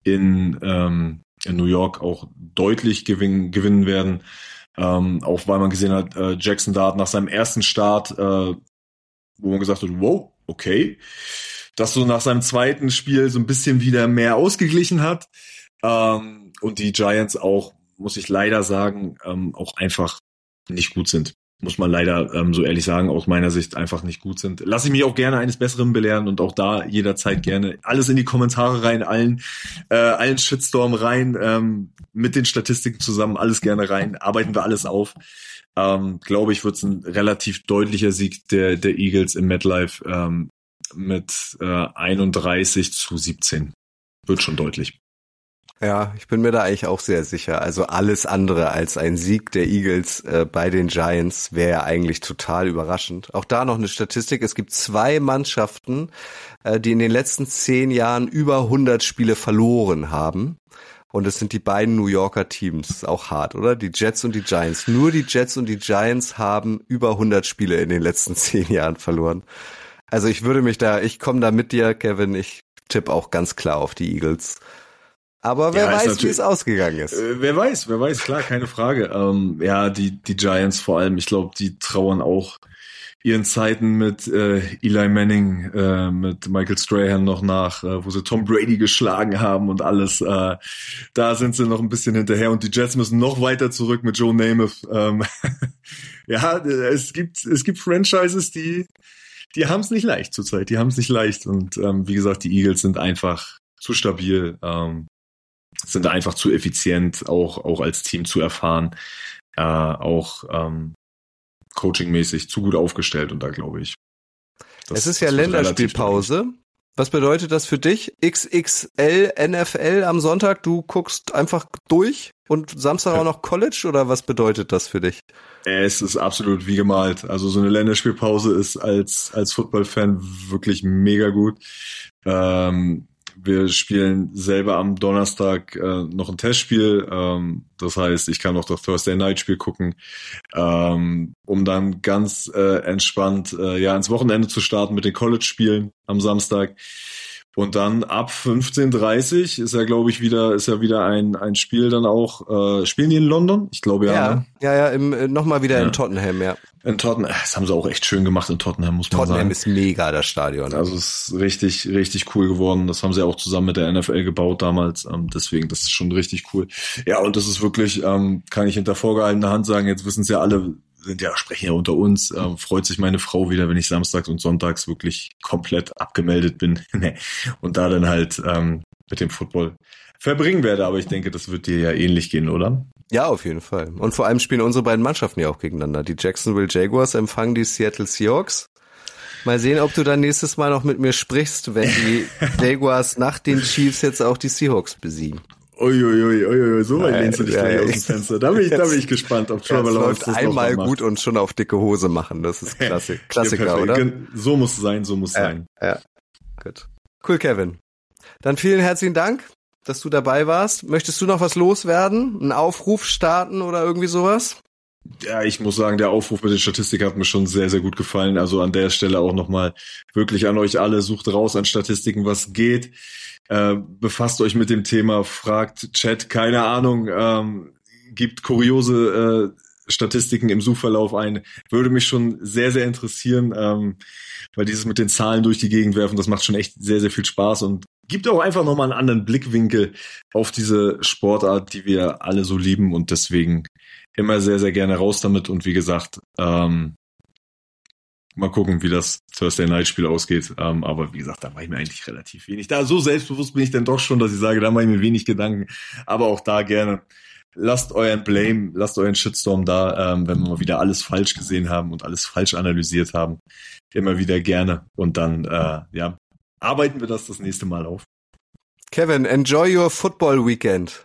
in, ähm, in New York auch deutlich gewin- gewinnen werden. Ähm, auch weil man gesehen hat, äh, Jackson Dart nach seinem ersten Start, äh, wo man gesagt hat, wow, okay, das so nach seinem zweiten Spiel so ein bisschen wieder mehr ausgeglichen hat. Ähm, und die Giants auch, muss ich leider sagen, ähm, auch einfach nicht gut sind. Muss man leider ähm, so ehrlich sagen, aus meiner Sicht einfach nicht gut sind. Lass ich mich auch gerne eines Besseren belehren und auch da jederzeit gerne alles in die Kommentare rein, allen äh, allen Shitstorm rein, ähm, mit den Statistiken zusammen, alles gerne rein, arbeiten wir alles auf. Ähm, glaube ich, wird es ein relativ deutlicher Sieg der der Eagles im MetLife ähm, mit äh, einunddreißig zu siebzehn. Wird schon deutlich. Ja, ich bin mir da eigentlich auch sehr sicher. Also alles andere als ein Sieg der Eagles äh, bei den Giants wäre ja eigentlich total überraschend. Auch da noch eine Statistik. Es gibt zwei Mannschaften, äh, die in den letzten zehn Jahren über hundert Spiele verloren haben. Und es sind die beiden New Yorker Teams. Auch hart, oder? Die Jets und die Giants. Nur die Jets und die Giants haben über hundert Spiele in den letzten zehn Jahren verloren. Also ich würde mich da, ich komme da mit dir, Kevin. Ich tippe auch ganz klar auf die Eagles. Aber wer ja, weiß, wie es ausgegangen ist. Äh, wer weiß, wer weiß, klar, keine Frage. Ähm, ja, die die Giants vor allem, ich glaube, die trauern auch ihren Zeiten mit äh, Eli Manning, äh, mit Michael Strahan noch nach, äh, wo sie Tom Brady geschlagen haben und alles. Äh, da sind sie noch ein bisschen hinterher und die Jets müssen noch weiter zurück mit Joe Namath. Ähm, ja, es gibt es gibt Franchises, die die haben es nicht leicht zurzeit, die haben es nicht leicht und ähm, wie gesagt, die Eagles sind einfach zu stabil. Ähm, sind einfach zu effizient, auch auch als Team zu erfahren, äh, auch ähm, coachingmäßig zu gut aufgestellt und da glaube ich. Das, es ist ja Länderspielpause. Was bedeutet das für dich? X X L N F L am Sonntag, du guckst einfach durch und Samstag auch noch College oder was bedeutet das für dich? Es ist absolut wie gemalt. Also so eine Länderspielpause ist als als Football-Fan wirklich mega gut. Ähm, Wir spielen selber am Donnerstag äh, noch ein Testspiel. Ähm, das heißt, ich kann noch das Thursday Night Spiel gucken, ähm, um dann ganz äh, entspannt äh, ja ins Wochenende zu starten mit den College-Spielen am Samstag. Und dann ab fünfzehn Uhr dreißig ist ja, glaube ich, wieder ist ja wieder ein ein Spiel dann auch. Äh, spielen die in London? Ich glaube ja. Ja, ne? ja, ja. Im, äh, nochmal wieder ja. in Tottenham, ja. In Tottenham, das haben sie auch echt schön gemacht in Tottenham, muss man Tottenham sagen. Tottenham ist mega, das Stadion. Also es ist richtig, richtig cool geworden. Das haben sie auch zusammen mit der N F L gebaut damals. Ähm, deswegen, das ist schon richtig cool. Ja, und das ist wirklich, ähm, kann ich hinter vorgehaltener Hand sagen, jetzt wissen es ja alle, sind ja, sprechen ja unter uns, ähm, freut sich meine Frau wieder, wenn ich samstags und sonntags wirklich komplett abgemeldet bin. Und da dann halt ähm, mit dem Football verbringen werde. Aber ich denke, das wird dir ja ähnlich gehen, oder? Ja, auf jeden Fall. Und vor allem spielen unsere beiden Mannschaften ja auch gegeneinander. Die Jacksonville Jaguars empfangen die Seattle Seahawks. Mal sehen, ob du dann nächstes Mal noch mit mir sprichst, wenn die Jaguars nach den Chiefs jetzt auch die Seahawks besiegen. Uiuiui, ui, ui, so weit lehnst du dich ja, gleich ja, aus dem Fenster. Da bin ich, da bin ich gespannt, ob Trevor Lawrence das einmal gut und schon auf dicke Hose machen. Das ist Klassik, Klassiker, ja, oder? So muss es sein, so muss es ja, sein. Ja, gut. Cool, Kevin. Dann vielen herzlichen Dank, dass du dabei warst. Möchtest du noch was loswerden? Einen Aufruf starten oder irgendwie sowas? Ja, ich muss sagen, der Aufruf mit den Statistiken hat mir schon sehr, sehr gut gefallen. Also an der Stelle auch nochmal wirklich an euch alle, sucht raus an Statistiken, was geht. Äh, befasst euch mit dem Thema, fragt Chat, keine Ahnung, ähm, gibt kuriose äh, Statistiken im Suchverlauf ein. Würde mich schon sehr, sehr interessieren, ähm, weil dieses mit den Zahlen durch die Gegend werfen, das macht schon echt sehr, sehr viel Spaß und gibt auch einfach nochmal einen anderen Blickwinkel auf diese Sportart, die wir alle so lieben und deswegen immer sehr, sehr gerne raus damit und wie gesagt, ähm, mal gucken, wie das Thursday Night Spiel ausgeht, ähm, aber wie gesagt, da mache ich mir eigentlich relativ wenig. Da so selbstbewusst bin ich dann doch schon, dass ich sage, da mache ich mir wenig Gedanken, aber auch da gerne. Lasst euren Blame, lasst euren Shitstorm da, ähm, wenn wir mal wieder alles falsch gesehen haben und alles falsch analysiert haben. Immer wieder gerne und dann, äh, ja, arbeiten wir das das nächste Mal auf. Kevin, enjoy your football weekend.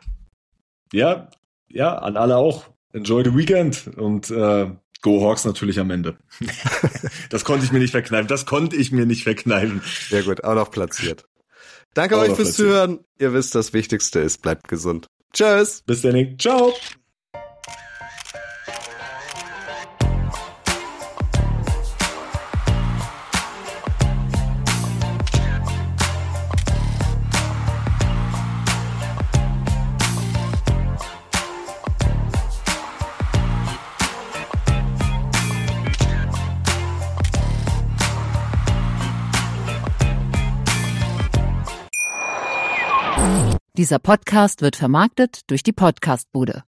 Ja, ja, an alle auch. Enjoy the weekend und äh, Go Hawks natürlich am Ende. Das konnte ich mir nicht verkneifen. Das konnte ich mir nicht verkneifen. Sehr gut, auch noch platziert. Danke auch euch fürs platziert. Zuhören. Ihr wisst, das Wichtigste ist, bleibt gesund. Tschüss. Bis dann. Ciao. Dieser Podcast wird vermarktet durch die Podcastbude.